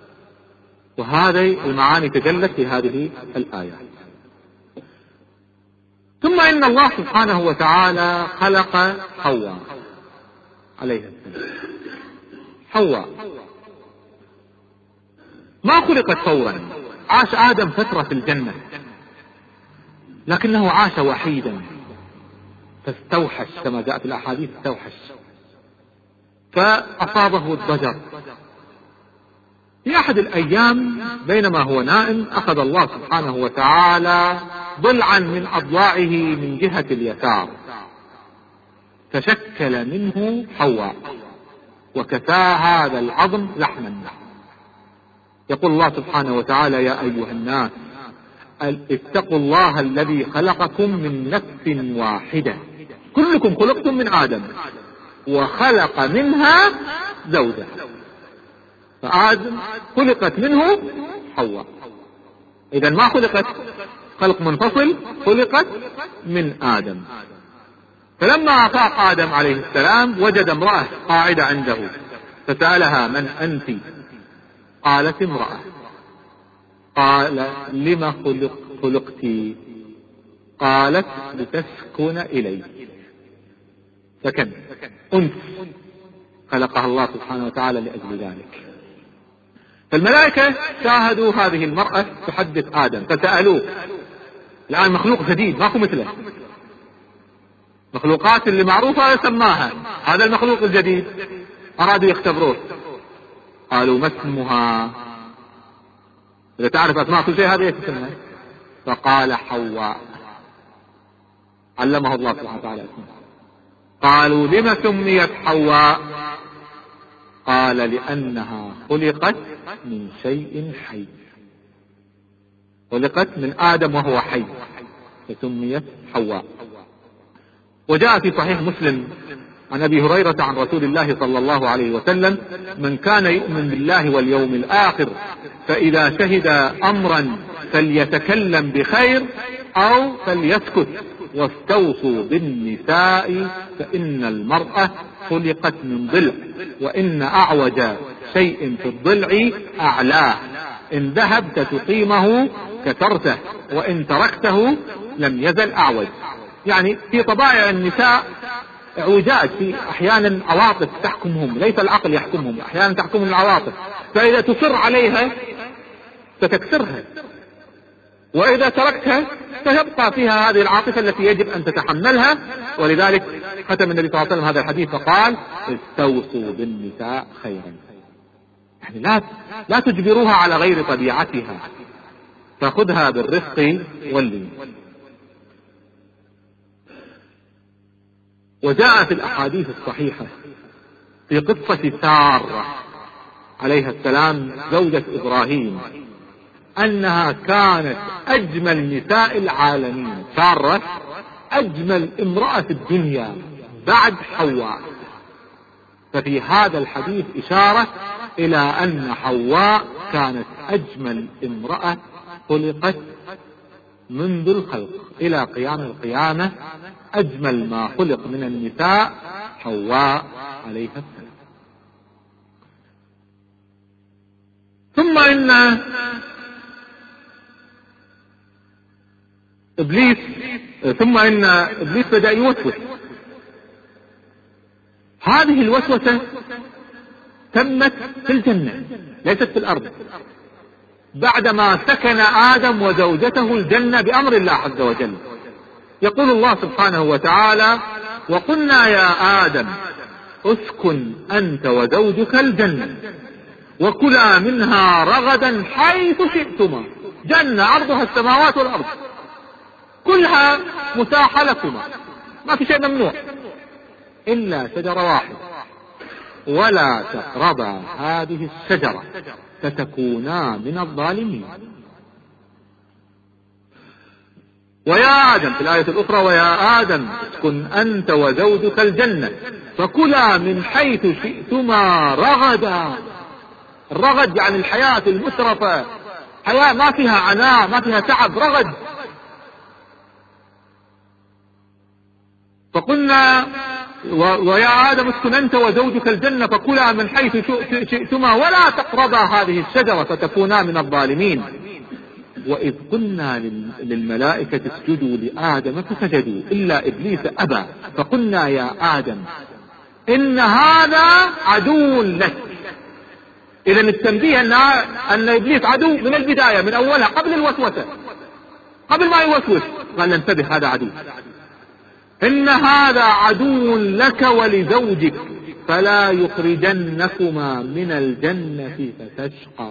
وهذه المعاني تجلت في هذه الآيات. ثم إن الله سبحانه وتعالى خلق حواء عليها السلام. حواء ما خلقت فورا، عاش آدم فترة في الجنة لكنه عاش وحيدا فاستوحش كما جاء في الأحاديث، استوحش فأصابه الضجر. في أحد الأيام بينما هو نائم أخذ الله سبحانه وتعالى ضلعا من أضلاعه من جهة اليسار، فشكل منه حواء وكسى هذا العظم لحما. يقول الله سبحانه وتعالى: يا أيها الناس اتقوا الله الذي خلقكم من نفس واحدة، كلكم خلقتم من آدم وخلق منها زوجها، فآدم خلقت منه حواء. إذا ما خلقت خلق منفصل، خلقت من آدم. فلما أفاق آدم عليه السلام وجد امرأة قاعدة عنده، فسألها: من أنت؟ قالت: امرأة. قال: لم خلقت؟ قالت: لتسكن إلي. سكن، أنس، خلقها الله سبحانه وتعالى لأجل ذلك. فالملائكة شاهدوا هذه المرأة تحدث آدم فسألوه. الآن مخلوق جديد ماكو مثله، مخلوقات اللي معروفة سماها، هذا المخلوق الجديد أرادوا يختبروه. قالوا: ما اسمها؟ إذا تعرف أسماء كل شيء هذه اسمها. فقال: حواء. علمه الله سبحانه وتعالى اسمها. قالوا: لما سميت حواء؟ قال: لأنها خلقت من شيء حي، خلقت من آدم وهو حي فسميت حواء. وجاء في صحيح مسلم عن أبي هريرة عن رسول الله صلى الله عليه وسلم: من كان يؤمن بالله واليوم الآخر فإذا شهد أمرا فليتكلم بخير أو فليسكت، واستوصوا بالنساء فإن المرأة خلقت من ضلع، وإن أعوج شيء في الضلع أعلاه، إن ذهبت تقيمه كسرته، وإن تركته لم يزل أعوج. يعني في طبائع النساء اعوجاج، في أحيانا عواطف تحكمهم، ليس العقل يحكمهم، أحيانا تحكمهم العواطف، فإذا تصر عليها ستكسرها، وإذا تركتها فيبقى فيها هذه العاطفة التي يجب أن تتحملها. ولذلك ختم النبي صلى الله عليه وسلم هذا الحديث فقال: استوصوا بالنساء خيرا. يعني لا تجبروها على غير طبيعتها، فخذها بالرفق واللين. وجاء في الأحاديث الصحيحة في قصة سارة عليها السلام زوجة إبراهيم أنها كانت أجمل نساء العالمين. سارة أجمل امرأة في الدنيا بعد حواء. ففي هذا الحديث إشارة إلى أن حواء كانت أجمل امرأة خلقت منذ الخلق إلى قيام القيامة. أجمل ما خلق من النساء حواء عليها السلام. ثم إن إبليس بدأ يوسوس. هذه الوسوسة تمت في الجنة ليست في الأرض، بعدما سكن آدم وزوجته الجنة بأمر الله عز وجل. يقول الله سبحانه وتعالى: وقلنا يا آدم اسكن أنت وزوجك الجنة وكلا منها رغدا حيث شئتما. جنة عرضها السماوات والأرض، كلها متاحة لكما، ما في شيء ممنوع إلا شجرة واحدة، ولا تقربا هذه الشجرة فتكونا من الظالمين. ويا آدم في الآية الأخرى: ويا آدم اسكن أنت وزوجك الجنة فكلا من حيث شئتما رغدا. الرغد يعني الحياة المترفة، حياة ما فيها عناء ما فيها تعب، رغد. فقلنا: ويا آدم اسكن أنت وزوجك الجنة فكلا من حيث شئتما ولا تقربا هذه الشجرة فتكونا من الظالمين. وإذ قلنا للملائكة اسجدوا لآدم فسجدوا إلا إبليس أبى، فقلنا يا آدم إن هذا عدو لك. إذا التنبيه أن إبليس عدو من البداية، من أولها، قبل الوسوسة، قبل ما يوسوس قال: انتبه هذا عدو. إن هذا عدو لك ولزوجك فلا يخرجنكما من الجنة فتشقى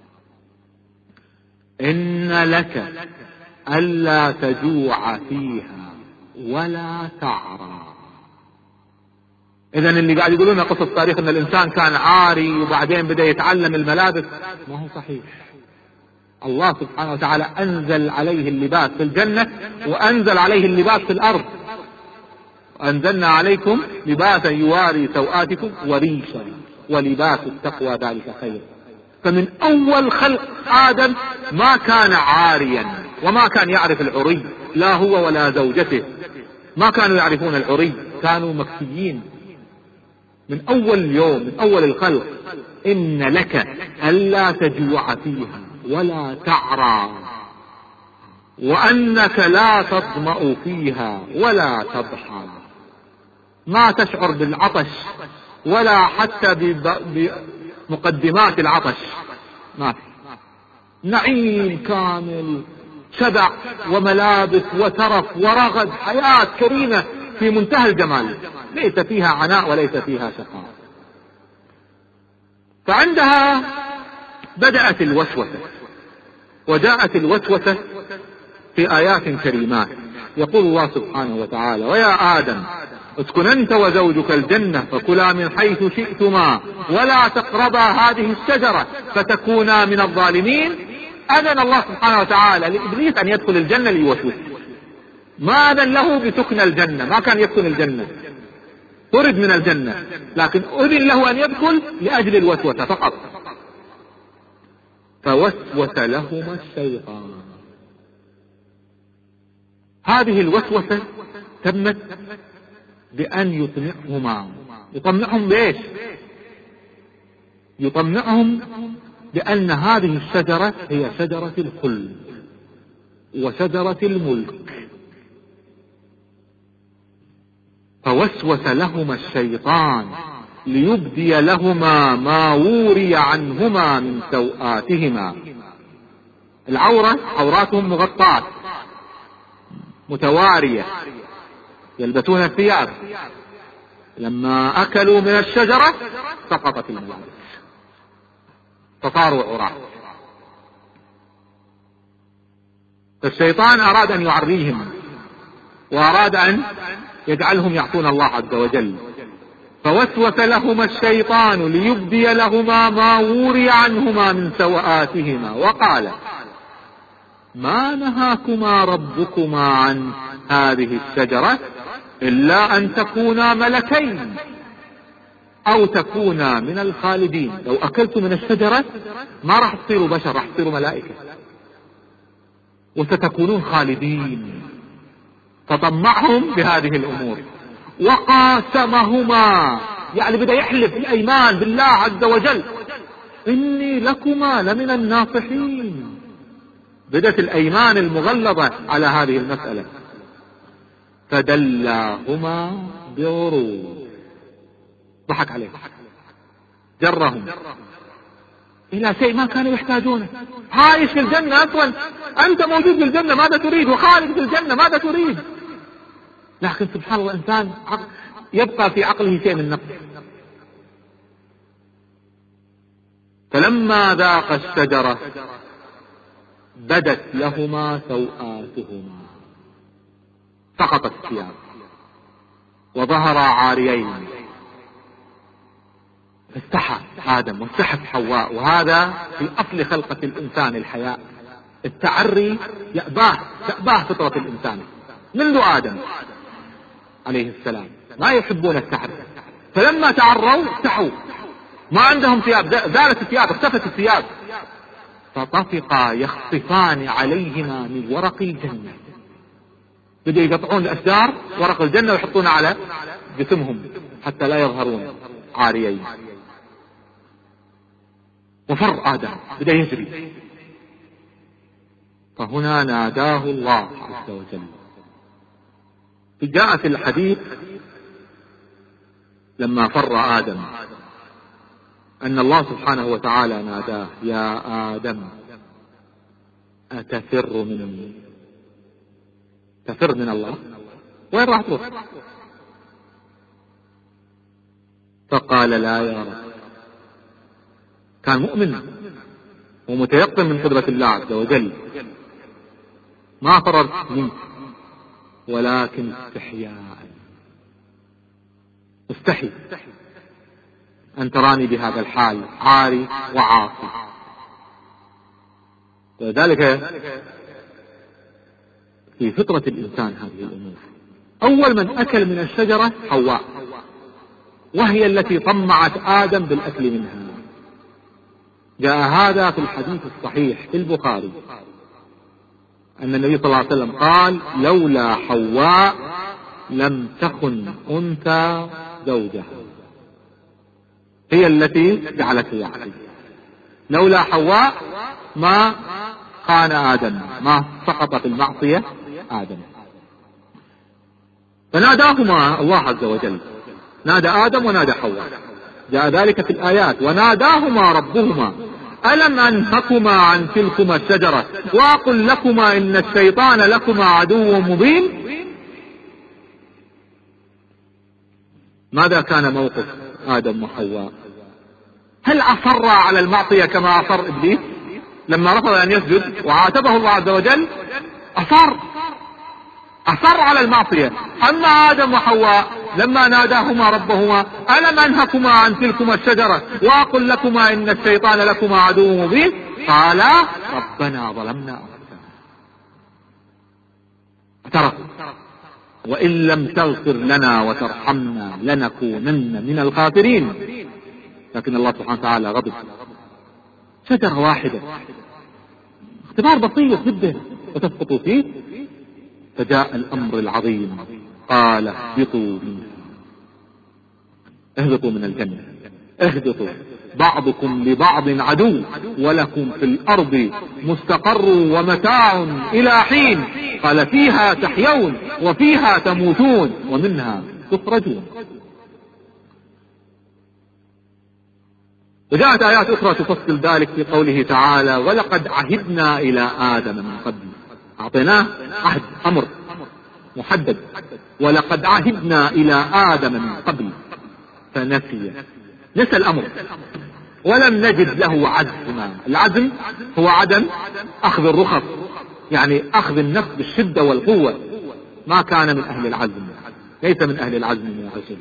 إن لك ألا تجوع فيها ولا تعرى. إذن اللي قاعد يقولون قصة التاريخ أن الإنسان كان عاري وبعدين بدأ يتعلم الملابس، ما هو صحيح. الله سبحانه وتعالى أنزل عليه اللباس في الجنة وأنزل عليه اللباس في الأرض. أنزلنا عليكم لباسا يواري سوآتكم وريشا ولباس التقوى ذلك خير. فمن أول خلق آدم ما كان عاريا وما كان يعرف العري، لا هو ولا زوجته ما كانوا يعرفون العري، كانوا مكفيين من أول يوم، من أول الخلق. إن لك ألا تجوع فيها ولا تعرى وأنك لا تظمأ فيها ولا تضحى. ما تشعر بالعطش ولا حتى بمقدمات العطش، ما في. نعيم كامل، شبع وملابس وترف ورغد، حياة كريمة في منتهى الجمال، ليس فيها عناء وليس فيها شقاء. فعندها بدأت الوسوسة، وجاءت الوسوسة في آيات كريمات. يقول الله سبحانه وتعالى: ويا آدم اسكن أنت وزوجك الجنة فكلا من حيث شئتما ولا تقربا هذه الشجرة فتكونا من الظالمين. أذن الله سبحانه وتعالى لإبليس أن يدخل الجنة ليوسوس، ما أذن له بسكن الجنة، ما كان يسكن الجنة، طرد من الجنة، لكن أذن له أن يدخل لأجل الوسوسة فقط. فوسوس لهما الشيطان. هذه الوسوسة تمت بأن يطمعهم بإيش؟ يطمعهم بأن هذه الشجرة هي شجرة الخلد وشجرة الملك. فوسوس لهما الشيطان ليبدي لهما ما وري عنهما من سوآتهما. العورة عوراتهم مغطاة متوارية، يلبسون الثياب. لما أكلوا من الشجرة سقطت الملابس فصاروا عراة. فالشيطان أراد أن يعريهم وأراد أن يجعلهم يعصون الله عز وجل. فوسوس لهما الشيطان ليبدي لهما ما وري عنهما من سوآتهما وقال: ما نهاكما ربكما عن هذه الشجرة إلا أن تكونا ملكين أو تكونا من الخالدين. لو أكلتم من الشجرة ما راح تصيروا بشر، راح تصيروا ملائكة وستكونون خالدين. فطمعهم بهذه الأمور. وقاسمهما، يعني بدأ يحلف الأيمان بالله عز وجل: إني لكما لمن الناصحين. بدأت الأيمان المغلظة على هذه المسألة. فدلاهما بغرور، ضحك عليهم، جرهم إلى شيء ما كانوا يحتاجونه. عايش في الجنة أصلا، أنت موجود في الجنة ماذا تريد؟ وخالد في الجنة ماذا تريد؟ لكن سبحان الله الإنسان يبقى في عقله شيء من نقص. فلما ذاق الشجرة بدت لهما سوآتهما، سقطت الثياب وظهر عاريين. استحى آدم واستحت حواء، وهذا في أصل خلقة الإنسان الحياء. التعري تأباه فطرة الإنسان منذ آدم عليه السلام، ما يحبون التعري. فلما تعروا استحوا، ما عندهم ثياب، زالت الثياب، اختفت الثياب. فطفقا يخصفان عليهما من ورق الجنة. بدأوا يقطعون الأشجار ورق الجنة ويحطون على جسمهم حتى لا يظهرون عاريين. وفر آدم بدأ يجري. فهنا ناداه الله عز وجل. جاء في الحديث لما فر آدم أن الله سبحانه وتعالى ناداه: يا آدم أتفر مني؟ تفر من الله؟ وين راح تروح؟ فقال لا يا رب. كان مؤمن ومتيقن من قدرة الله عز وجل، ما فررت منك، ولكن استحياء، استحي أن تراني بهذا الحال عاري وعاصي. وذلك في فطرة الإنسان هذه الأمور. أول من أكل من الشجرة حواء، وهي التي طمعت آدم بالأكل منها. جاء هذا في الحديث الصحيح في البخاري أن النبي صلى الله عليه وسلم قال: لولا حواء لم تخن أنثى زوجها. هي التي جعلته يعصي. لولا حواء ما خان آدم، ما سقط في المعصية آدم. فناداهما الله عز وجل، نادى آدم ونادى حواء، جاء ذلك في الآيات: وناداهما ربهما ألم أنهكما عن تلكما الشجرة وأقل لكما إن الشيطان لكما عدو مبين. ماذا كان موقف آدم وحواء؟ هل أصر على المعصية كما أصر إبليس لما رفض أن يسجد وعاتبه الله عز وجل؟ أصر على المعصية. أما آدم وحواء لما ناداهما ربهما ألم أنهكما عن تلكما الشجرة وأقل لكما إن الشيطان لكما عدو مبين، قالا ربنا ظلمنا أنفسنا، اعترفوا: وإن لم تغفر لنا وترحمنا لنكونن من الخاسرين. لكن الله سبحانه وتعالى غضب. شجرة واحدة، اختبار بسيط جدا وتسقط فيه. فجاء الأمر العظيم، قال: اهبطوا من الجنة، اهبطوا بعضكم لبعض عدو ولكم في الأرض مستقر ومتاع إلى حين، قال: فيها تحيون وفيها تموتون ومنها تخرجون. وجاءت آيات أخرى تفصل ذلك في قوله تعالى: ولقد عهدنا إلى آدم من قبل. أعطيناه عهد، أمر محدد. ولقد عهدنا إلى آدم من قبل فنسي، نسى الأمر ولم نجد له عزما. العزم هو عدم أخذ الرخص، يعني أخذ النفس بالشدة والقوة. ما كان من أهل العزم، ليس من أهل العزم من الرسل.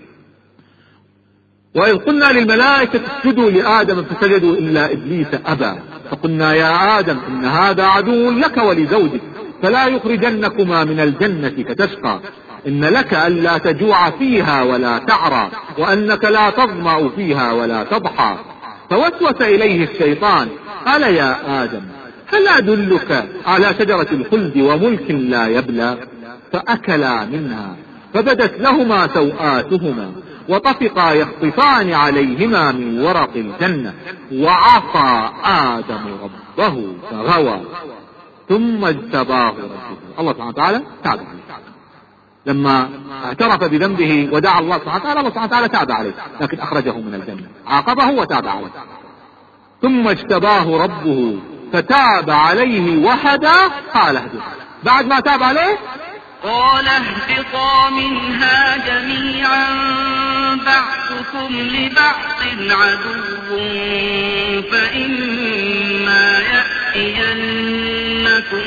وإذ قلنا للملائكة اسجدوا لآدم فسجدوا إلا إبليس أبى، فقلنا يا آدم إن هذا عدو لك ولزوجك فلا يخرجنكما من الجنة فتشقى، إن لك ألا تجوع فيها ولا تعرى وأنك لا تظمأ فيها ولا تضحى. فوسوس إليه الشيطان قال: يا آدم هل أدلك على شجرة الخلد وملك لا يبلى؟ فأكلا منها فبدت لهما سوآتهما وطفقا يخصفان عليهما من ورق الجنة، وعصى آدم ربه فغوى ثم اجتباه ربه. الله سبحانه وتعالى تاب عليه لما اعترف بذنبه ودعا الله سبحانه وتعالى. الله سبحانه وتعالى تاب عليه، لكن أخرجه من الجنة، عاقبه وتاب عليه. ثم اجتباه ربه فتاب عليه وهدى. قال اهدوا، بعد ما تاب عليه قال: اهبطا منها جميعا بعضكم لبعض عدو، فإما يأتينكم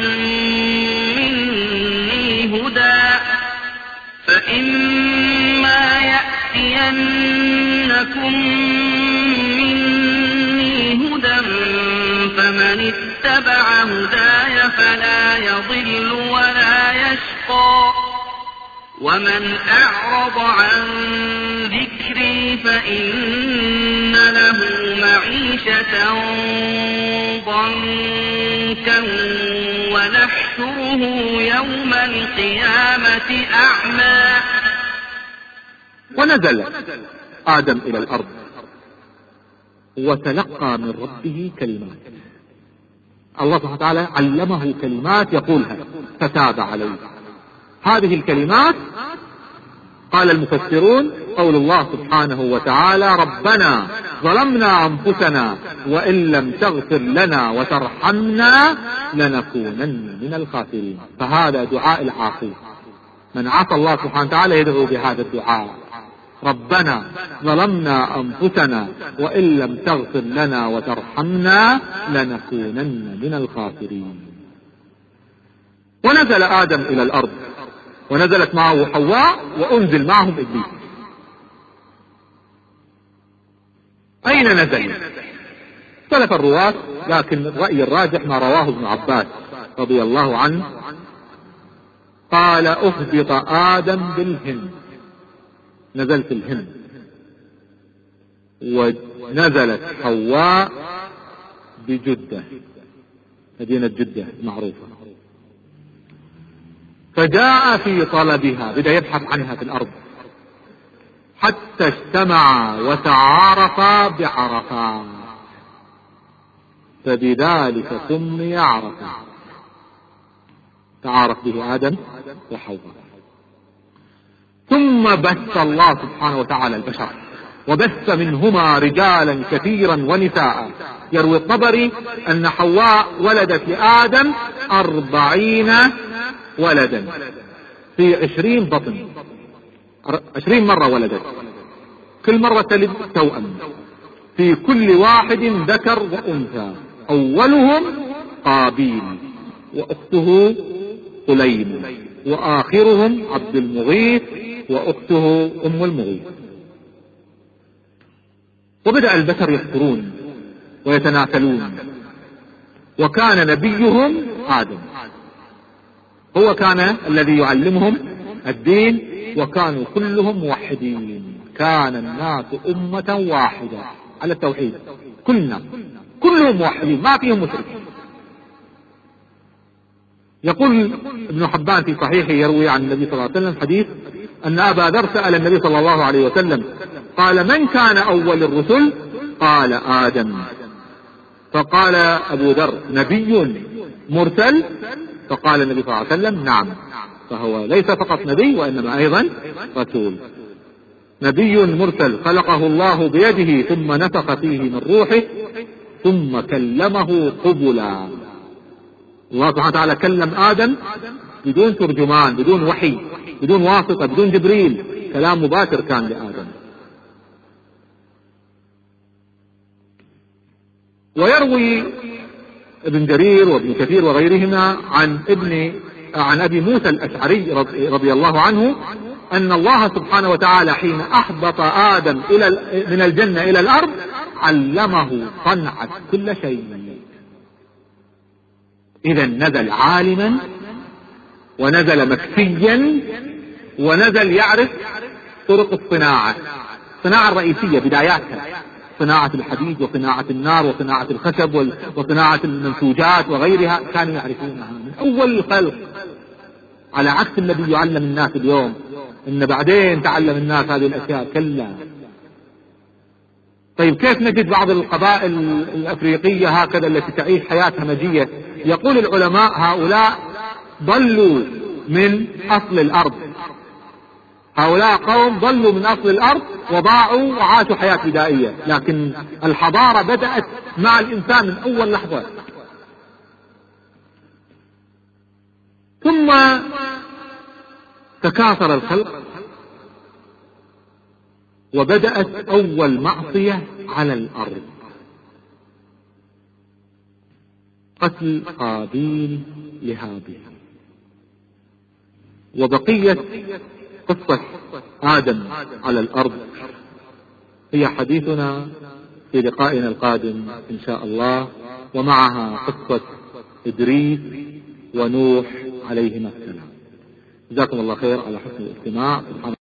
مني هدى فمن اتبع هداي فلا يضل ولا يشقى، ومن أعرض عن ذكري فإن له معيشة ضنكا ونحشره يوم القيامة أعمى. ونزل آدم إلى الأرض وتلقى من ربه كلمات. الله سبحانه وتعالى علمه كلمات يقولها فتاب عليه. هذه الكلمات قال المفسرون قول الله سبحانه وتعالى: ربنا ظلمنا أنفسنا وإن لم تغفر لنا وترحمنا لنكونن من الخاسرين. فهذا دعاء العاصي، من عصى الله سبحانه وتعالى يدعو بهذا الدعاء: ربنا ظلمنا أنفسنا وإن لم تغفر لنا وترحمنا لنكونن من الخاسرين. ونزل آدم إلى الأرض ونزلت معه حواء وأنزل معهم إبليس. أين نزل؟ اختلف الرواة، لكن الرأي الراجح ما رواه ابن عباس رضي الله عنه قال أهبط آدم بالهند، نزل في الهند، ونزلت حواء بجدة، مدينة جدة معروفة، فجاء في طلبها، بدأ يبحث عنها في الأرض حتى اجتمعا وتعارفا بعرفات، فبذلك سمي عرفا، تعارف به آدم وحواء. ثم بث الله سبحانه وتعالى البشر، وبث منهما رجالا كثيرا ونساء. يروي الطبري أن حواء ولدت لآدم 40 ولدا في 20 بطن، 20 مرة ولدت، كل مرة تلد توأم، في كل واحد ذكر وأنثى، أولهم قابيل وأخته سليم، وآخرهم عبد المغيث وأخته أم المغيث. وبدأ البشر يكثرون ويتناسلون، وكان نبيهم آدم، هو كان الذي يعلمهم الدين، وكانوا كلهم موحدين، كان الناس أمة واحدة على التوحيد، كلهم موحدين ما فيهم مشركين. يقول ابن حبان في صحيحه يروي عن النبي صلى الله عليه وسلم حديث أن أبا ذر سأل النبي صلى الله عليه وسلم قال من كان أول الرسل؟ قال آدم. فقال أبو ذر نبي مرسل؟ فقال النبي صلى الله عليه وسلم نعم، فهو ليس فقط نبي وإنما أيضا رسول، نبي مرسل خلقه الله بيده ثم نفخ فيه من روحه ثم كلمه قبلا. الله سبحانه وتعالى كلم آدم بدون ترجمان، بدون وحي، بدون واسطة، بدون جبريل، كلام مباشر كان لآدم. ويروي ابن جرير وابن كثير وغيرهما عن أبي موسى الأشعري رضي الله عنه أن الله سبحانه وتعالى حين أحبط آدم من الجنة إلى الأرض علمه صنعة كل شيء. إذا نزل عالما، ونزل مكفيا، ونزل يعرف طرق الصناعة الرئيسية بداياتها، صناعة الحديد وصناعة النار وصناعة الخشب وصناعة المنسوجات وغيرها، كانوا يعرفونها من أول الخلق، على عكس الذي يعلم الناس اليوم، إن بعدين تعلم الناس هذه الأشياء، كلا. طيب كيف نجد بعض القبائل الأفريقية هكذا التي تعيش حياة همجية؟ يقول العلماء هؤلاء ضلوا من أصل الأرض، هؤلاء قوم ضلوا من أصل الأرض وضاعوا وعاشوا حياة بدائية، لكن الحضارة بدأت مع الإنسان من أول لحظة. ثم تكاثر الخلق، وبدأت أول معصية على الأرض، قتل قابيل لهابيل. وبقية قصة آدم على الأرض هي حديثنا في لقائنا القادم إن شاء الله، ومعها قصة إدريس ونوح عليهما السلام. جزاكم الله خير على حسن الاستماع.